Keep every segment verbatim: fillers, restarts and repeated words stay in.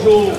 Bonjour.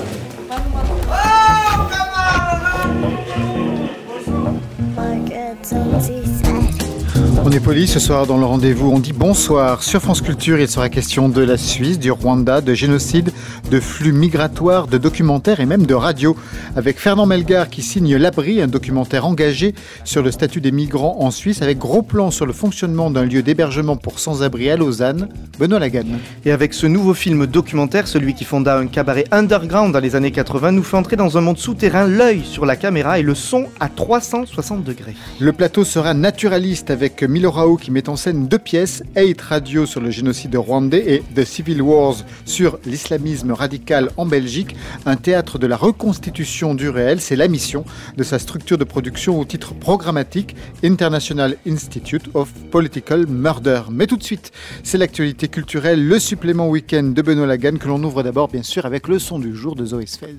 On est poli ce soir dans le rendez-vous. On dit bonsoir. Sur France Culture, il sera question de la Suisse, du Rwanda, de génocide, de flux migratoires, de documentaires et même de radio. Avec Fernand Melgar qui signe L'Abri, un documentaire engagé sur le statut des migrants en Suisse, avec gros plan sur le fonctionnement d'un lieu d'hébergement pour sans-abri à Lausanne, Benoît Lagan. Et avec ce nouveau film documentaire, celui qui fonda un cabaret underground dans les années quatre-vingts, nous fait entrer dans un monde souterrain, l'œil sur la caméra et le son à trois cent soixante degrés. Le plateau sera naturaliste avec Milo Rao qui met en scène deux pièces, Hate Radio sur le génocide rwandais et The Civil Wars sur l'islamisme radical en Belgique, un théâtre de la reconstitution du réel. C'est la mission de sa structure de production au titre programmatique International Institute of Political Murder. Mais tout de suite, c'est l'actualité culturelle, le supplément week-end de Benoît Lagan que l'on ouvre d'abord bien sûr avec le son du jour de Zoé Sfez.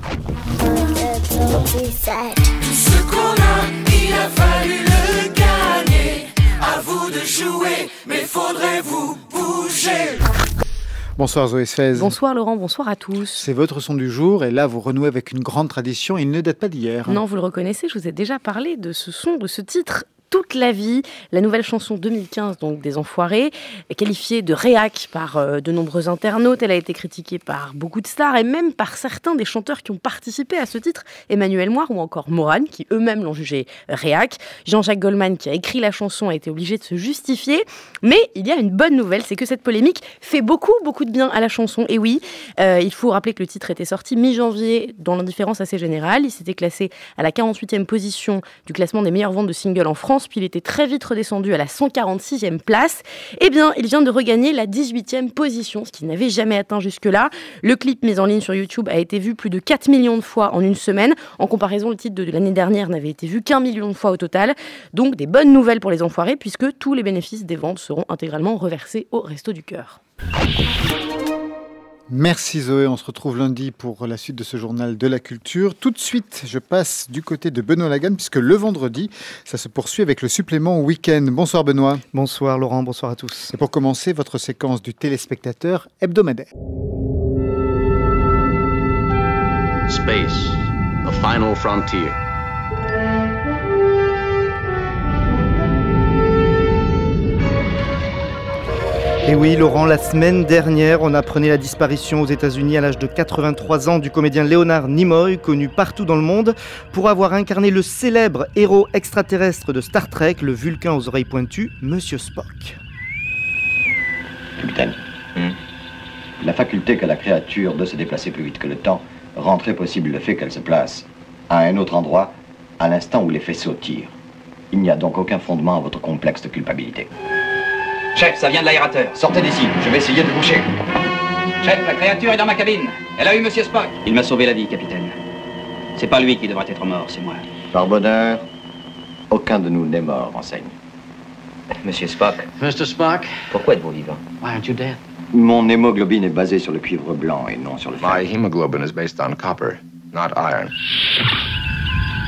Tout ce qu'on a, il a fallu le gagner. À vous de jouer, mais faudrait-vous bouger. Bonsoir Zoé Sfez. Bonsoir Laurent, bonsoir à tous. C'est votre son du jour et là vous renouez avec une grande tradition, il ne date pas d'hier. Non, vous le reconnaissez, je vous ai déjà parlé de ce son, de ce titre. Toute la vie, la nouvelle chanson deux mille quinze donc des Enfoirés, qualifiée de réac par euh, de nombreux internautes. Elle a été critiquée par beaucoup de stars et même par certains des chanteurs qui ont participé à ce titre, Emmanuel Moire ou encore Morane, qui eux-mêmes l'ont jugé réac. Jean-Jacques Goldman, qui a écrit la chanson, a été obligé de se justifier. Mais il y a une bonne nouvelle, c'est que cette polémique fait beaucoup, beaucoup de bien à la chanson. Et oui, euh, il faut rappeler que le titre était sorti mi-janvier dans l'indifférence assez générale. Il s'était classé à la quarante-huitième position du classement des meilleures ventes de singles en France. Puis il était très vite redescendu à la cent quarante-sixième place. Eh bien, il vient de regagner la dix-huitième position, ce qu'il n'avait jamais atteint jusque-là. Le clip mis en ligne sur YouTube a été vu plus de quatre millions de fois en une semaine. En comparaison, le titre de l'année dernière n'avait été vu qu'un million de fois au total. Donc, des bonnes nouvelles pour les Enfoirés, puisque tous les bénéfices des ventes seront intégralement reversés au Restos du Cœur. Merci Zoé, on se retrouve lundi pour la suite de ce journal de la culture. Tout de suite, je passe du côté de Benoît Lagan puisque le vendredi, ça se poursuit avec le supplément week-end. Bonsoir Benoît. Bonsoir Laurent, bonsoir à tous. Et pour commencer, votre séquence du téléspectateur hebdomadaire. Space, the final frontier. Et oui, Laurent, la semaine dernière, on apprenait la disparition aux États-Unis à l'âge de quatre-vingt-trois ans du comédien Leonard Nimoy, connu partout dans le monde pour avoir incarné le célèbre héros extraterrestre de Star Trek, le Vulcain aux oreilles pointues, Monsieur Spock. Capitaine, hmm? La faculté qu'a la créature de se déplacer plus vite que le temps rend très possible le fait qu'elle se place à un autre endroit à l'instant où les faisceaux tirent. Il n'y a donc aucun fondement à votre complexe de culpabilité. Chef, ça vient de l'aérateur. Sortez d'ici, je vais essayer de boucher. Chef, la créature est dans ma cabine. Elle a eu Monsieur Spock. Il m'a sauvé la vie, capitaine. C'est pas lui qui devrait être mort, c'est moi. Par bonheur, aucun de nous n'est mort, enseigne. Monsieur Spock. Mister Spock, Pourquoi êtes-vous vivant? why aren't you dead? Mon hémoglobine est basée sur le cuivre blanc et non sur le fer. My hemoglobin is based on copper, not iron. Benoît ?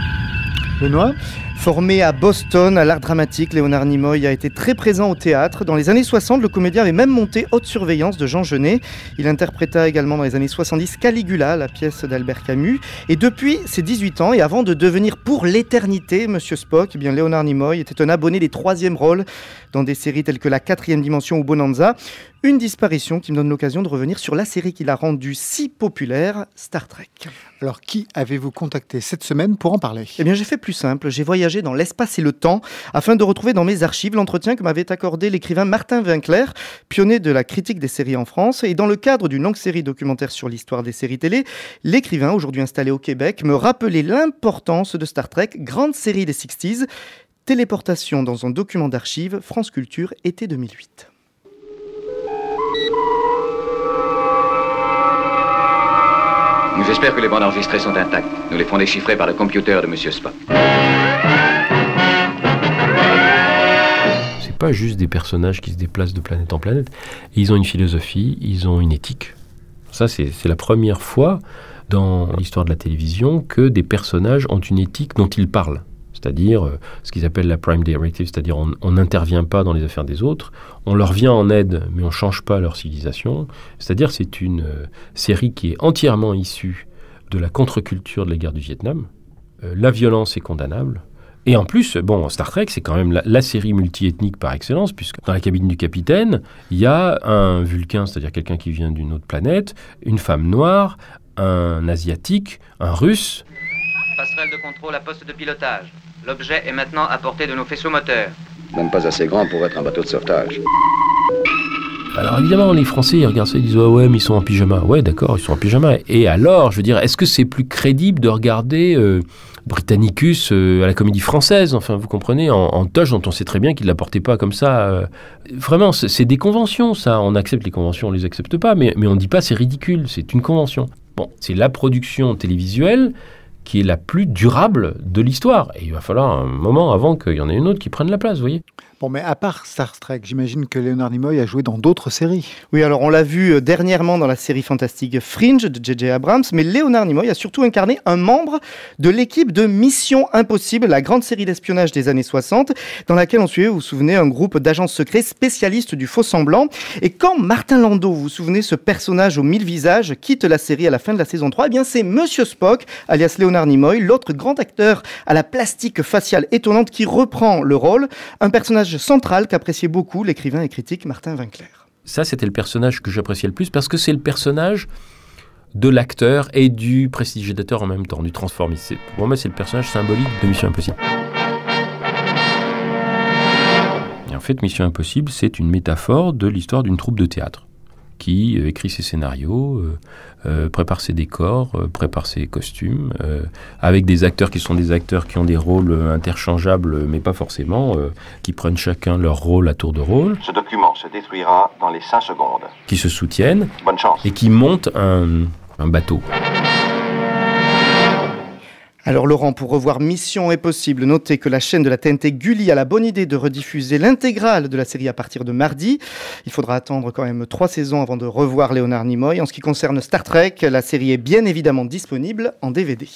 Formé à Boston à l'art dramatique, Leonard Nimoy a été très présent au théâtre. Dans les années soixante, le comédien avait même monté Haute Surveillance de Jean Genet. Il interpréta également dans les années soixante-dix Caligula, la pièce d'Albert Camus. Et depuis ses dix-huit ans, et avant de devenir pour l'éternité Monsieur Spock, eh bien Leonard Nimoy était un abonné des troisièmes rôles dans des séries telles que La Quatrième Dimension ou Bonanza. Une disparition qui me donne l'occasion de revenir sur la série qui l'a rendue si populaire, Star Trek. Alors, qui avez-vous contacté cette semaine pour en parler ? Eh bien, j'ai fait plus simple. J'ai voyagé dans l'espace et le temps afin de retrouver dans mes archives l'entretien que m'avait accordé l'écrivain Martin Winkler, pionnier de la critique des séries en France. Et dans le cadre d'une longue série documentaire sur l'histoire des séries télé, l'écrivain, aujourd'hui installé au Québec, me rappelait l'importance de Star Trek, grande série des soixante-dix. Téléportation dans un document d'archives, France Culture, été deux mille huit. J'espère que les bandes enregistrées sont intactes. Nous les ferons déchiffrer par le computer de Monsieur Spock. C'est pas juste des personnages qui se déplacent de planète en planète. Ils ont une philosophie, ils ont une éthique. Ça, c'est, c'est la première fois dans l'histoire de la télévision que des personnages ont une éthique dont ils parlent. c'est-à-dire euh, ce qu'ils appellent la Prime Directive, c'est-à-dire on n'intervient pas dans les affaires des autres, on leur vient en aide, mais on ne change pas leur civilisation. C'est-à-dire c'est une euh, série qui est entièrement issue de la contre-culture de la guerre du Vietnam. Euh, la violence est condamnable. Et en plus, bon, Star Trek, c'est quand même la, la série multiethnique par excellence, puisque dans la cabine du capitaine, il y a un Vulcain, c'est-à-dire quelqu'un qui vient d'une autre planète, une femme noire, un Asiatique, un Russe. Passerelle de contrôle à poste de pilotage. L'objet est maintenant à portée de nos faisceaux moteurs. Même pas assez grand pour être un bateau de sauvetage. Alors évidemment, les Français, ils regardent ça, ils disent « Ah ouais, mais ils sont en pyjama. » Ouais, d'accord, ils sont en pyjama. Et alors, je veux dire, est-ce que c'est plus crédible de regarder euh, Britannicus euh, à la Comédie Française, enfin, vous comprenez, en, en toge dont on sait très bien qu'il ne la portait pas comme ça. Euh, vraiment, c'est, c'est des conventions, ça. On accepte les conventions, on ne les accepte pas, mais, mais on ne dit pas c'est ridicule, c'est une convention. Bon, c'est la production télévisuelle qui est la plus durable de l'histoire. Et il va falloir un moment avant qu'il y en ait une autre qui prenne la place, vous voyez. Bon, mais à part Star Trek, j'imagine que Leonard Nimoy a joué dans d'autres séries. Oui, alors on l'a vu dernièrement dans la série fantastique Fringe de J J Abrams, mais Leonard Nimoy a surtout incarné un membre de l'équipe de Mission Impossible, la grande série d'espionnage des années soixante, dans laquelle on suivait, vous vous souvenez, un groupe d'agents secrets spécialistes du faux-semblant. Et quand Martin Landau, vous vous souvenez, ce personnage aux mille visages, quitte la série à la fin de la saison trois, eh bien c'est Monsieur Spock, alias Leonard Nimoy, l'autre grand acteur à la plastique faciale étonnante qui reprend le rôle, un personnage central qu'appréciait beaucoup l'écrivain et critique Martin Winkler. Ça, c'était le personnage que j'appréciais le plus parce que c'est le personnage de l'acteur et du prestidigitateur en même temps, du transformiste. C'est, pour moi, c'est le personnage symbolique de Mission Impossible. Et en fait, Mission Impossible, c'est une métaphore de l'histoire d'une troupe de théâtre qui euh, écrit ses scénarios, euh, euh, prépare ses décors, euh, prépare ses costumes, euh, avec des acteurs qui sont des acteurs qui ont des rôles interchangeables, mais pas forcément, euh, qui prennent chacun leur rôle à tour de rôle. Ce document se détruira dans les cinq secondes. Qui se soutiennent. Bonne chance. Et qui montent un, un bateau. Alors Laurent, pour revoir Mission Impossible, notez que la chaîne de la T N T Gulli a la bonne idée de rediffuser l'intégrale de la série à partir de mardi. Il faudra attendre quand même trois saisons avant de revoir Leonard Nimoy. En ce qui concerne Star Trek, la série est bien évidemment disponible en D V D.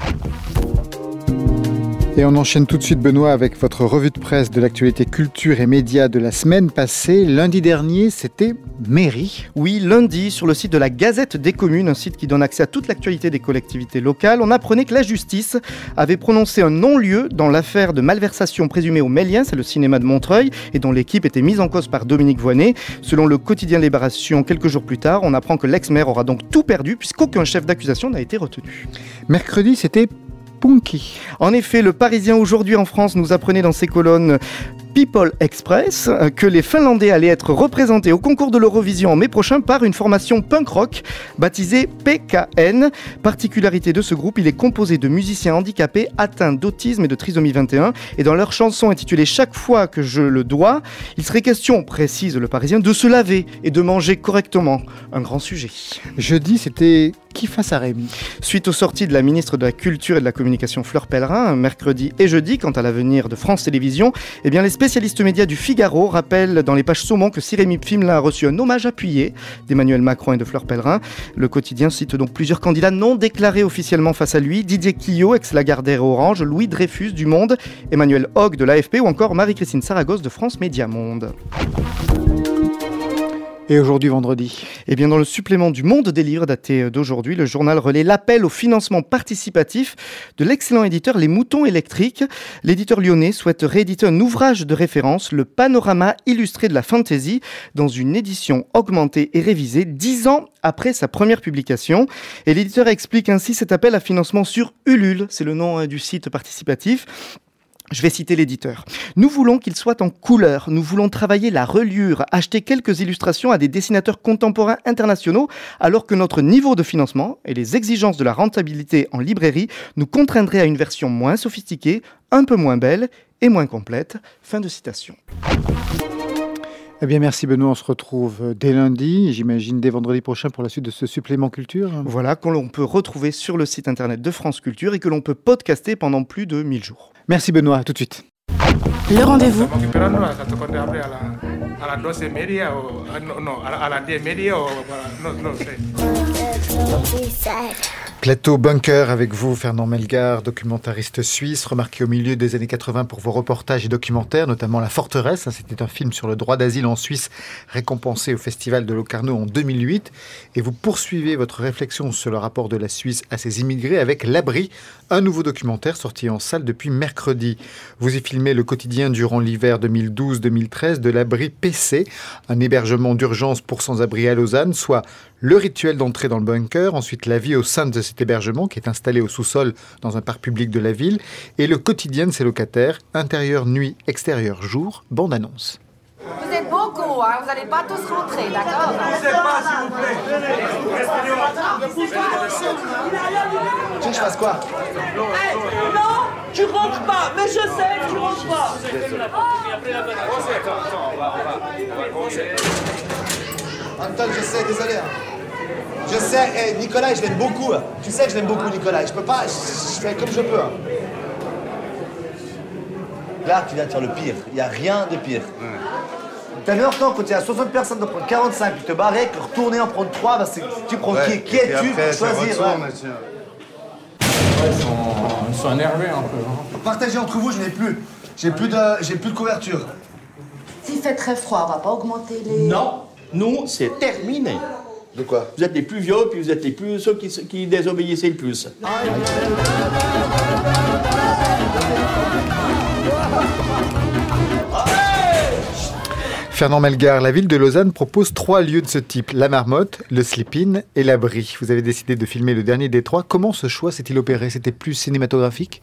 Et on enchaîne tout de suite, Benoît, avec votre revue de presse de l'actualité culture et médias de la semaine passée. Lundi dernier, c'était Mairie. Oui, lundi, sur le site de la Gazette des Communes, un site qui donne accès à toute l'actualité des collectivités locales, on apprenait que la justice avait prononcé un non-lieu dans l'affaire de malversation présumée au Mélien, c'est le cinéma de Montreuil, et dont l'équipe était mise en cause par Dominique Voynet. Selon le quotidien Libération, quelques jours plus tard, on apprend que l'ex-maire aura donc tout perdu, puisqu'aucun chef d'accusation n'a été retenu. Mercredi, c'était Punky. En effet, le Parisien aujourd'hui en France nous apprenait dans ses colonnes People Express que les Finlandais allaient être représentés au concours de l'Eurovision en mai prochain par une formation punk rock baptisée P K N. Particularité de ce groupe, il est composé de musiciens handicapés atteints d'autisme et de trisomie vingt et un, et dans leur chanson intitulée Chaque fois que je le dois, il serait question, précise le Parisien, de se laver et de manger correctement. Un grand sujet. Jeudi, c'était Kifa Saremi. Suite aux sorties de la ministre de la Culture et de la Communication Fleur Pellerin, mercredi et jeudi, quant à l'avenir de France Télévisions, eh bien les spécialistes médias du Figaro rappellent dans les pages saumon que Sirémy Pfimlin a reçu un hommage appuyé d'Emmanuel Macron et de Fleur Pellerin. Le quotidien cite donc plusieurs candidats non déclarés officiellement face à lui: Didier Quillot, ex-Lagardère et Orange, Louis Dreyfus du Monde, Emmanuel Hogg de l'A F P ou encore Marie-Christine Saragosse de France Média Monde. Et aujourd'hui, vendredi ? Eh bien, dans le supplément du Monde des Livres daté d'aujourd'hui, le journal relaie l'appel au financement participatif de l'excellent éditeur Les Moutons Électriques. L'éditeur lyonnais souhaite rééditer un ouvrage de référence, le Panorama illustré de la fantasy, dans une édition augmentée et révisée dix ans après sa première publication. Et l'éditeur explique ainsi cet appel à financement sur Ulule, c'est le nom du site participatif. Je vais citer l'éditeur. Nous voulons qu'il soit en couleur. Nous voulons travailler la reliure, acheter quelques illustrations à des dessinateurs contemporains internationaux, alors que notre niveau de financement et les exigences de la rentabilité en librairie nous contraindraient à une version moins sophistiquée, un peu moins belle et moins complète. Fin de citation. Eh bien, merci Benoît, on se retrouve dès lundi, j'imagine dès vendredi prochain pour la suite de ce supplément culture. Voilà, que l'on peut retrouver sur le site internet de France Culture et que l'on peut podcaster pendant plus de mille jours. Merci Benoît, à tout de suite. Le rendez-vous. À la Plateau Bunker avec vous, Fernand Melgar, documentariste suisse, remarqué au milieu des années quatre-vingts pour vos reportages et documentaires, notamment La Forteresse. C'était un film sur le droit d'asile en Suisse, récompensé au Festival de Locarno en deux mille huit. Et vous poursuivez votre réflexion sur le rapport de la Suisse à ses immigrés avec L'Abri, un nouveau documentaire sorti en salle depuis mercredi. Vous y filmez le quotidien durant l'hiver deux mille douze deux mille treize de l'Abri P C, un hébergement d'urgence pour sans-abri à Lausanne, soit le rituel d'entrée dans le bunker, ensuite la vie au sein de cet hébergement qui est installé au sous-sol dans un parc public de la ville, et le quotidien de ses locataires, intérieur nuit, extérieur jour, bande-annonce. Vous êtes beaucoup, hein, vous n'allez pas tous rentrer, d'accord? Ne bougez pas, s'il vous plaît. Tu veux que je fasse quoi? Hey, non, tu rentres pas, mais je sais que tu rentres pas. Anton, je sais, désolé. Hein. Je sais, hey, Nicolas, je l'aime beaucoup. Hein. Tu sais que je l'aime beaucoup, Nicolas. Je peux pas, je, je fais comme je peux. Hein. Là, tu viens de faire le pire. Il n'y a rien de pire. Ouais. T'as vu temps quand il y a soixante personnes de prendre quarante-cinq, puis te barrer, que retourner en prendre trois, bah, tu prends ouais. qui, qui es-tu pour choisir ouais. Ouais, ils, sont, ils sont énervés un peu. Hein. Partagez entre vous, je n'ai plus. J'ai plus de, j'ai plus de couverture. S'il fait très froid, on va pas augmenter les... Non, nous, c'est terminé. De quoi? Vous êtes les plus vieux, puis vous êtes les plus ceux qui, qui désobéissaient le plus. Fernand Melgar, la ville de Lausanne propose trois lieux de ce type, la Marmotte, le Sleep-In et l'Abri. Vous avez décidé de filmer le dernier des trois. Comment ce choix s'est-il opéré? C'était plus cinématographique?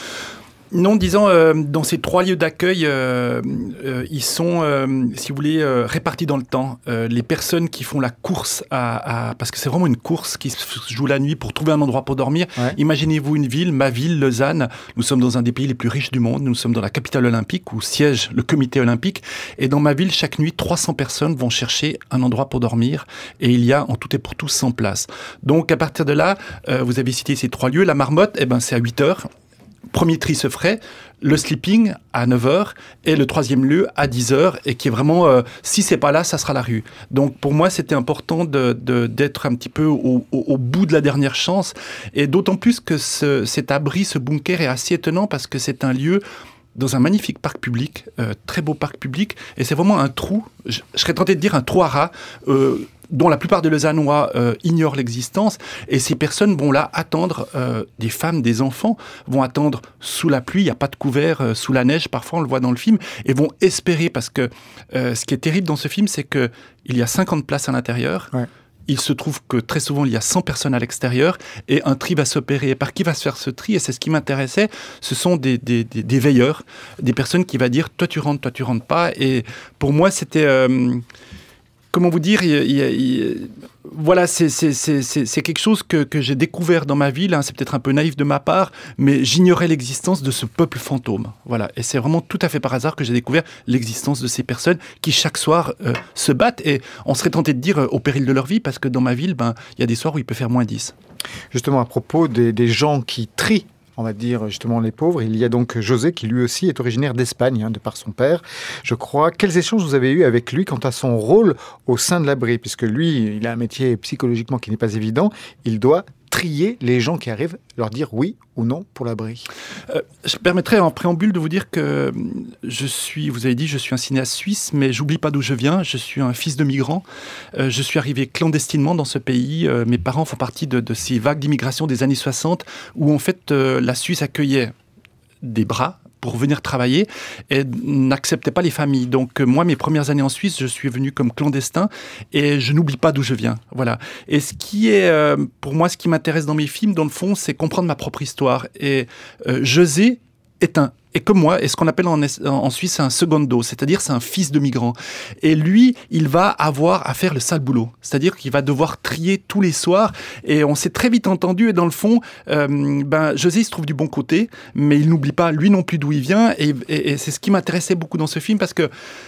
Non, disons, euh, dans ces trois lieux d'accueil, euh, euh, ils sont, euh, si vous voulez, euh, répartis dans le temps. Euh, les personnes qui font la course, à, à, parce que c'est vraiment une course qui se joue la nuit pour trouver un endroit pour dormir. Ouais. Imaginez-vous une ville, ma ville, Lausanne. Nous sommes dans un des pays les plus riches du monde. Nous sommes dans la capitale olympique où siège le comité olympique. Et dans ma ville, chaque nuit, trois cents personnes vont chercher un endroit pour dormir. Et il y a en tout et pour tout cent places. Donc, à partir de là, euh, vous avez cité ces trois lieux. La Marmotte, eh ben, c'est à huit heures. Premier tri se ferait, le sleeping à neuf heures et le troisième lieu à dix heures et qui est vraiment, euh, si c'est pas là, ça sera la rue. Donc pour moi, c'était important de, de, d'être un petit peu au, au, au bout de la dernière chance et d'autant plus que ce, cet abri, ce bunker est assez étonnant parce que c'est un lieu dans un magnifique parc public, euh, très beau parc public et c'est vraiment un trou, je, je serais tenté de dire un trou à rats, euh, dont la plupart des Lausannois euh, ignorent l'existence. Et ces personnes vont là attendre, euh, des femmes, des enfants, vont attendre sous la pluie, il n'y a pas de couvert, euh, sous la neige, parfois on le voit dans le film, et vont espérer, parce que euh, ce qui est terrible dans ce film, c'est qu'il y a cinquante places à l'intérieur. Ouais. Il se trouve que très souvent, il y a cent personnes à l'extérieur et un tri va s'opérer. Par qui va se faire ce tri? Et c'est ce qui m'intéressait. Ce sont des, des, des, des veilleurs, des personnes qui vont dire « toi tu rentres, toi tu rentres pas ». Et pour moi, c'était... Euh, Comment vous dire, il, il, il, voilà, c'est, c'est, c'est, c'est quelque chose que, que j'ai découvert dans ma ville, hein, c'est peut-être un peu naïf de ma part, mais j'ignorais l'existence de ce peuple fantôme. Voilà. Et c'est vraiment tout à fait par hasard que j'ai découvert l'existence de ces personnes qui chaque soir euh, se battent et on serait tenté de dire euh, au péril de leur vie, parce que dans ma ville, ben, y a des soirs où il peut faire moins dix. Justement, à propos des, des gens qui trient, on va dire justement les pauvres, il y a donc José qui lui aussi est originaire d'Espagne, hein, de par son père, je crois. Quels échanges vous avez eus avec lui quant à son rôle au sein de l'abri? Puisque lui, il a un métier psychologiquement qui n'est pas évident, il doit trier les gens qui arrivent, leur dire oui ou non pour l'abri. Euh, je permettrai en préambule de vous dire que je suis, vous avez dit, je suis un cinéaste suisse, mais j'oublie pas d'où je viens. Je suis un fils de migrant. Euh, je suis arrivé clandestinement dans ce pays. Euh, mes parents font partie de, de ces vagues d'immigration des années soixante où en fait euh, la Suisse accueillait des bras pour venir travailler et n'acceptait pas les familles. Donc euh, moi, mes premières années en Suisse, je suis venu comme clandestin et je n'oublie pas d'où je viens. Voilà. Et ce qui est, euh, pour moi, ce qui m'intéresse dans mes films, dans le fond, c'est comprendre ma propre histoire. Et euh, José est un Et comme moi, est ce qu'on appelle en, en Suisse un secondo, c'est-à-dire c'est un fils de migrant. Et lui, il va avoir à faire le sale boulot, c'est-à-dire qu'il va devoir trier tous les soirs. Et on s'est très vite entendu. Et dans le fond, euh, ben José il se trouve du bon côté, mais il n'oublie pas lui non plus d'où il vient. Et, et, et c'est ce qui m'intéressait beaucoup dans ce film parce que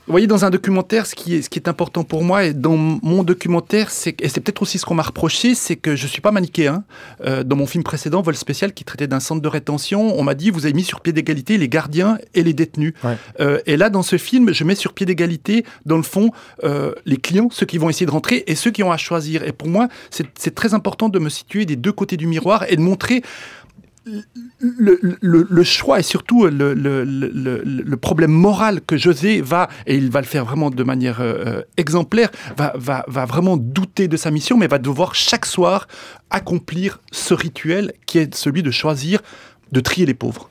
Vous voyez, dans un documentaire, ce qui est, ce qui est important pour moi, et dans mon documentaire, c'est, et c'est peut-être aussi ce qu'on m'a reproché, c'est que je ne suis pas manichéen. Euh, dans mon film précédent, Vol spécial, qui traitait d'un centre de rétention, on m'a dit, vous avez mis sur pied d'égalité les gardiens et les détenus. Ouais. Euh, et là, dans ce film, je mets sur pied d'égalité, dans le fond, euh, les clients, ceux qui vont essayer de rentrer, et ceux qui ont à choisir. Et pour moi, c'est, c'est très important de me situer des deux côtés du miroir et de montrer... Le, le, le choix et surtout le, le, le, le problème moral que José va, et il va le faire vraiment de manière euh, exemplaire, va, va, va vraiment douter de sa mission, mais va devoir chaque soir accomplir ce rituel qui est celui de choisir, de trier les pauvres.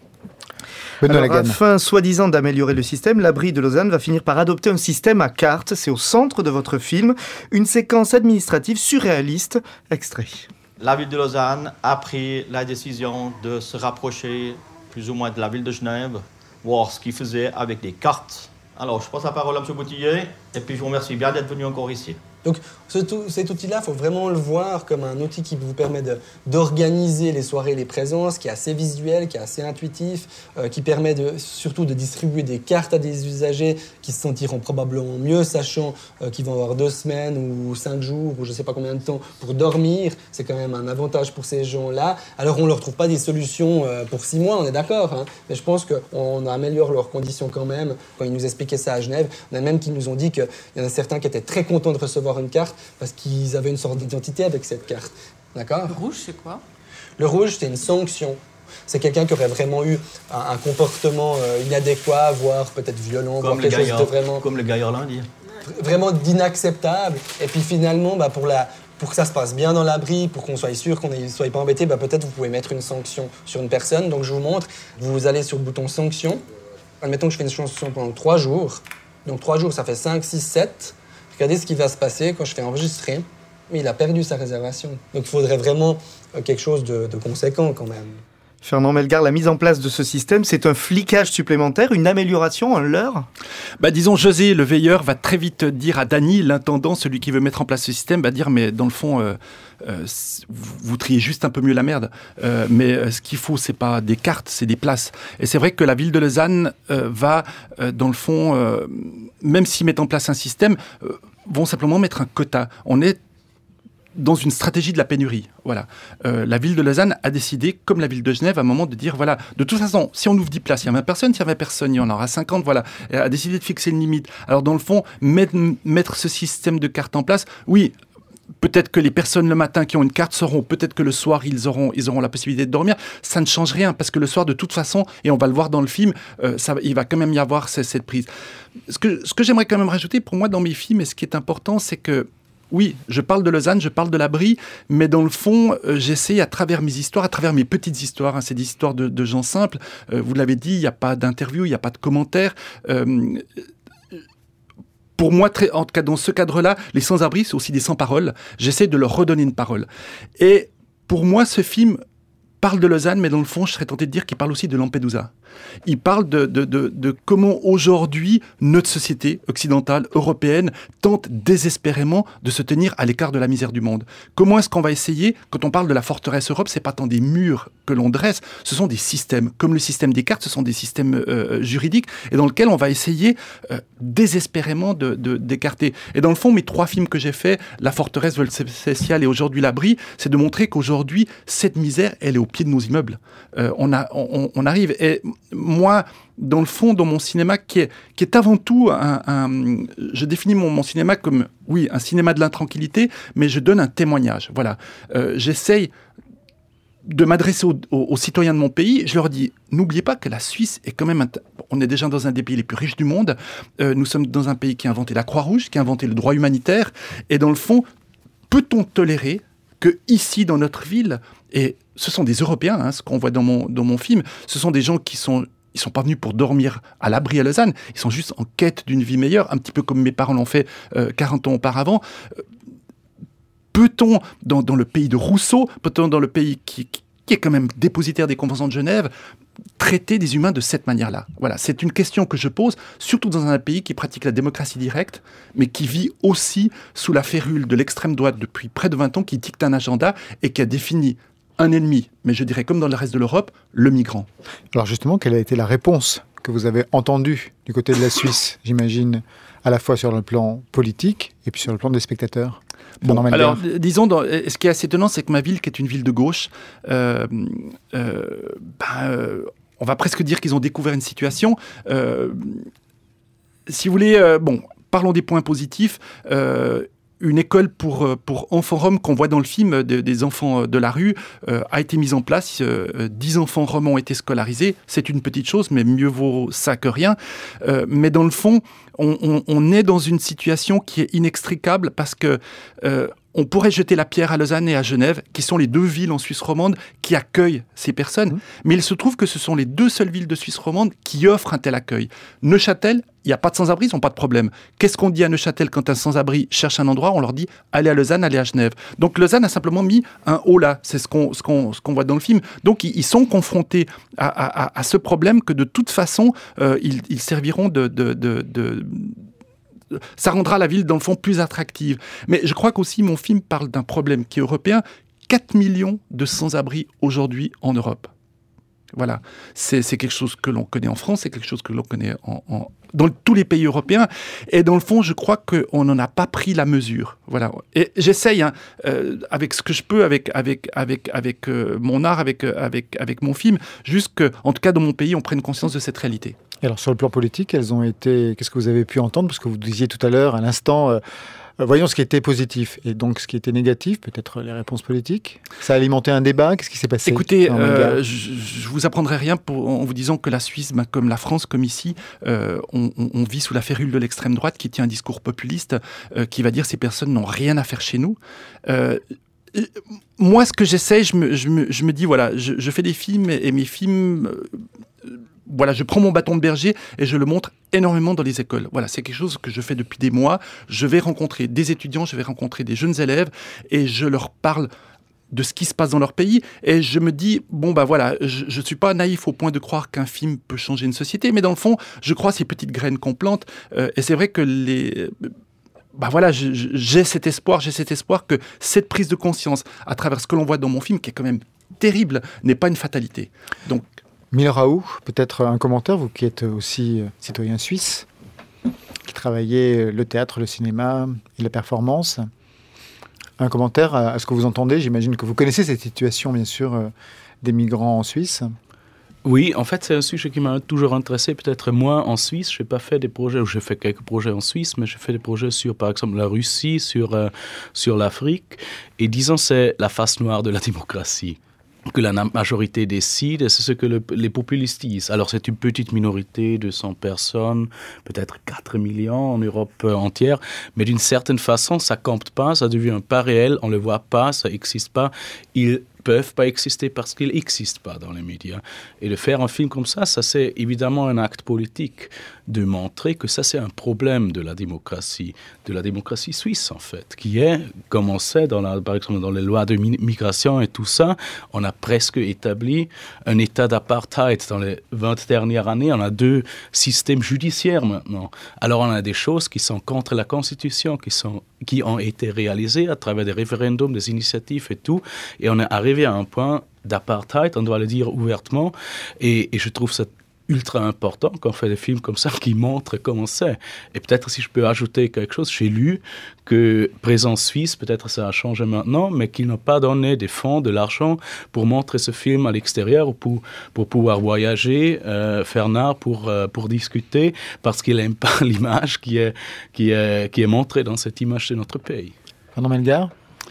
Alors, afin, soi-disant, d'améliorer le système, l'abri de Lausanne va finir par adopter un système à cartes. C'est au centre de votre film, une séquence administrative surréaliste. Extrait. La ville de Lausanne a pris la décision de se rapprocher plus ou moins de la ville de Genève, voir ce qu'ils faisaient avec des cartes. Alors, je passe la parole à M. Boutillier, et puis je vous remercie bien d'être venu encore ici. Donc ce, cet outil-là, il faut vraiment le voir comme un outil qui vous permet de, d'organiser les soirées, les présences, qui est assez visuel, qui est assez intuitif, euh, qui permet de, surtout de distribuer des cartes à des usagers qui se sentiront probablement mieux, sachant euh, qu'ils vont avoir deux semaines ou cinq jours ou je ne sais pas combien de temps pour dormir. C'est quand même un avantage pour ces gens-là. Alors on ne leur trouve pas des solutions euh, pour six mois, on est d'accord, hein, mais je pense qu'on améliore leurs conditions quand même. Quand ils nous expliquaient ça à Genève, on a même qui nous ont dit qu'il y en a certains qui étaient très contents de recevoir une carte parce qu'ils avaient une sorte d'identité avec cette carte. D'accord ? Le rouge, c'est quoi ? Le rouge, c'est une sanction. C'est quelqu'un qui aurait vraiment eu un, un comportement euh, inadéquat, voire peut-être violent, comme voire quelque gaillard, chose de vraiment... Comme le gaillard lundi. Vraiment d'inacceptable. Et puis finalement, bah, pour, la, pour que ça se passe bien dans l'abri, pour qu'on soit sûr qu'on ne soit pas embêté, bah, peut-être vous pouvez mettre une sanction sur une personne. Donc je vous montre, vous allez sur le bouton sanction. Admettons que je fais une sanction pendant trois jours. Donc trois jours, ça fait cinq, six, sept. Regardez ce qui va se passer quand je fais enregistrer. Mais il a perdu sa réservation. Donc il faudrait vraiment quelque chose de, de conséquent quand même. Fernand Melgar, la mise en place de ce système, c'est un flicage supplémentaire, une amélioration, un leurre ? Bah, disons, José, le veilleur, va très vite dire à Dany, l'intendant, celui qui veut mettre en place ce système, va dire, mais dans le fond, euh, euh, vous, vous triez juste un peu mieux la merde. Euh, mais euh, ce qu'il faut, c'est pas des cartes, c'est des places. Et c'est vrai que la ville de Lausanne euh, va, euh, dans le fond, euh, même s'ils mettent en place un système, euh, vont simplement mettre un quota. On est dans une stratégie de la pénurie. Voilà. Euh, la ville de Lausanne a décidé, comme la ville de Genève, à un moment de dire, voilà, de toute façon, si on ouvre dix places, il y a vingt personnes, s'il y a vingt personnes, il y en aura cinquante, voilà. Elle a décidé de fixer une limite. Alors, dans le fond, mettre, mettre ce système de cartes en place, oui, peut-être que les personnes le matin qui ont une carte sauront, peut-être que le soir, ils auront, ils auront la possibilité de dormir. Ça ne change rien, parce que le soir, de toute façon, et on va le voir dans le film, euh, ça, il va quand même y avoir cette, cette prise. Ce que, ce que j'aimerais quand même rajouter, pour moi, dans mes films, et ce qui est important, c'est que oui, je parle de Lausanne, je parle de l'abri, mais dans le fond, euh, j'essaie à travers mes histoires, à travers mes petites histoires, hein, c'est des histoires de, de gens simples, euh, vous l'avez dit, il n'y a pas d'interview, il n'y a pas de commentaires. Euh, pour moi, très, en tout cas dans ce cadre-là, les sans-abri, c'est aussi des sans-paroles. J'essaie de leur redonner une parole. Et pour moi, ce film parle de Lausanne, mais dans le fond, je serais tenté de dire qu'il parle aussi de Lampedusa. Il parle de, de, de, de comment aujourd'hui notre société occidentale, européenne, tente désespérément de se tenir à l'écart de la misère du monde. Comment est-ce qu'on va essayer, quand on parle de la forteresse Europe, c'est pas tant des murs que l'on dresse, ce sont des systèmes. Comme le système des cartes, ce sont des systèmes euh, juridiques, et dans lesquels on va essayer euh, désespérément de, de, d'écarter. Et dans le fond, mes trois films que j'ai faits, La forteresse, Vol spécial et aujourd'hui l'abri, c'est de montrer qu'aujourd'hui, cette misère, elle est au pied de nos immeubles. Euh, on, a, on, on arrive... Et, moi, dans le fond, dans mon cinéma, qui est, qui est avant tout un, un... Je définis mon, mon cinéma comme, oui, un cinéma de l'intranquillité, mais je donne un témoignage. Voilà. Euh, j'essaye de m'adresser aux, aux, aux citoyens de mon pays. Je leur dis, n'oubliez pas que la Suisse est quand même... Un... On est déjà dans un des pays les plus riches du monde. Euh, nous sommes dans un pays qui a inventé la Croix-Rouge, qui a inventé le droit humanitaire. Et dans le fond, peut-on tolérer que ici, dans notre ville... Et ce sont des Européens, hein, ce qu'on voit dans mon, dans mon film. Ce sont des gens qui sont... Ils sont pas venus pour dormir à l'abri à Lausanne. Ils sont juste en quête d'une vie meilleure, un petit peu comme mes parents l'ont fait euh, quarante ans auparavant. Euh, peut-on, dans, dans le pays de Rousseau, peut-on, dans le pays qui, qui, qui est quand même dépositaire des conventions de Genève, traiter des humains de cette manière-là? Voilà, c'est une question que je pose, surtout dans un pays qui pratique la démocratie directe, mais qui vit aussi sous la férule de l'extrême droite depuis près de vingt ans, qui dicte un agenda et qui a défini un ennemi, mais je dirais comme dans le reste de l'Europe, le migrant. Alors justement, quelle a été la réponse que vous avez entendu du côté de la Suisse, j'imagine, à la fois sur le plan politique et puis sur le plan des spectateurs. Bon, alors, disons, dans, ce qui est assez étonnant, c'est que ma ville, qui est une ville de gauche, euh, euh, ben, euh, on va presque dire qu'ils ont découvert une situation. Euh, si vous voulez, euh, bon, parlons des points positifs. Euh, Une école pour, pour enfants roms qu'on voit dans le film, de, des enfants de la rue, euh, a été mise en place. Euh, dix enfants roms ont été scolarisés. C'est une petite chose, mais mieux vaut ça que rien. Euh, mais dans le fond, on, on, on est dans une situation qui est inextricable parce que euh, on pourrait jeter la pierre à Lausanne et à Genève, qui sont les deux villes en Suisse romande qui accueillent ces personnes. Mmh. Mais il se trouve que ce sont les deux seules villes de Suisse romande qui offrent un tel accueil. Neuchâtel, il n'y a pas de sans-abri, ils n'ont pas de problème. Qu'est-ce qu'on dit à Neuchâtel quand un sans-abri cherche un endroit? On leur dit allez à Lausanne, allez à Genève. Donc Lausanne a simplement mis un haut là, c'est ce qu'on, ce qu'on, ce qu'on voit dans le film. Donc ils, ils sont confrontés à, à, à ce problème que de toute façon, euh, ils, ils serviront de... de, de, de ça rendra la ville, dans le fond, plus attractive. Mais je crois qu'aussi, mon film parle d'un problème qui est européen. quatre millions de sans-abri aujourd'hui en Europe. Voilà. C'est, c'est quelque chose que l'on connaît en France, c'est quelque chose que l'on connaît en, en, dans tous les pays européens. Et dans le fond, je crois qu'on n'en a pas pris la mesure. Voilà. Et j'essaye, hein, euh, avec ce que je peux, avec, avec, avec, avec euh, mon art, avec, euh, avec, avec mon film, juste qu'en tout cas, dans mon pays, on prenne conscience de cette réalité. Et alors, sur le plan politique, quelles ont été, qu'est-ce que vous avez pu entendre? Parce que vous disiez tout à l'heure, à l'instant, euh, voyons ce qui était positif. Et donc, ce qui était négatif, peut-être les réponses politiques. Ça a alimenté un débat. Qu'est-ce qui s'est passé? Écoutez, euh, je ne vous apprendrai rien pour, en vous disant que la Suisse, ben, comme la France, comme ici, euh, on, on, on vit sous la férule de l'extrême droite qui tient un discours populiste, euh, qui va dire ces personnes n'ont rien à faire chez nous. Euh, moi, ce que j'essaie, je me, je me, je me dis, voilà, je, je fais des films et, et mes films... Euh, Voilà, je prends mon bâton de berger et je le montre énormément dans les écoles. Voilà, c'est quelque chose que je fais depuis des mois. Je vais rencontrer des étudiants, je vais rencontrer des jeunes élèves et je leur parle de ce qui se passe dans leur pays. Et je me dis, bon, bah voilà, je ne suis pas naïf au point de croire qu'un film peut changer une société, mais dans le fond, je crois à ces petites graines qu'on plante. Euh, et c'est vrai que les... Bah voilà, j'ai cet espoir, j'ai cet espoir que cette prise de conscience, à travers ce que l'on voit dans mon film, qui est quand même terrible, n'est pas une fatalité. Donc, Milorau, peut-être un commentaire, vous qui êtes aussi citoyen suisse, qui travaillez le théâtre, le cinéma et la performance. Un commentaire à ce que vous entendez? J'imagine que vous connaissez cette situation, bien sûr, des migrants en Suisse. Oui, en fait, c'est un sujet qui m'a toujours intéressé, peut-être moins en Suisse. Je n'ai pas fait des projets, ou j'ai fait quelques projets en Suisse, mais j'ai fait des projets sur, par exemple, la Russie, sur, euh, sur l'Afrique. Et disons, c'est la face noire de la démocratie que la majorité décide, et c'est ce que le, les populistes disent. Alors c'est une petite minorité de cent personnes, peut-être quatre millions en Europe entière, mais d'une certaine façon, ça ne compte pas, ça devient pas réel, on ne le voit pas, ça n'existe pas. Ils peuvent pas exister parce qu'ils n'existent pas dans les médias. Et de faire un film comme ça, ça c'est évidemment un acte politique, de montrer que ça c'est un problème de la démocratie, de la démocratie suisse en fait, qui est, comme on sait, dans la, par exemple dans les lois de migration et tout ça, on a presque établi un état d'apartheid dans les vingt dernières années, on a deux systèmes judiciaires maintenant. Alors on a des choses qui sont contre la Constitution, qui, sont, qui ont été réalisées à travers des référendums, des initiatives et tout, et on est arrivé à un point d'apartheid, on doit le dire ouvertement, et, et je trouve ça ultra important qu'on fait des films comme ça qui montrent comment c'est. Et peut-être si je peux ajouter quelque chose, j'ai lu que Présence Suisse, peut-être ça a changé maintenant, mais qu'ils n'ont pas donné des fonds, de l'argent pour montrer ce film à l'extérieur ou pour, pour pouvoir voyager, euh, faire l'art pour, euh, pour discuter, parce qu'ils n'aiment pas l'image qui est, qui, est, qui est montrée dans cette image de notre pays. Pardon, Melgar?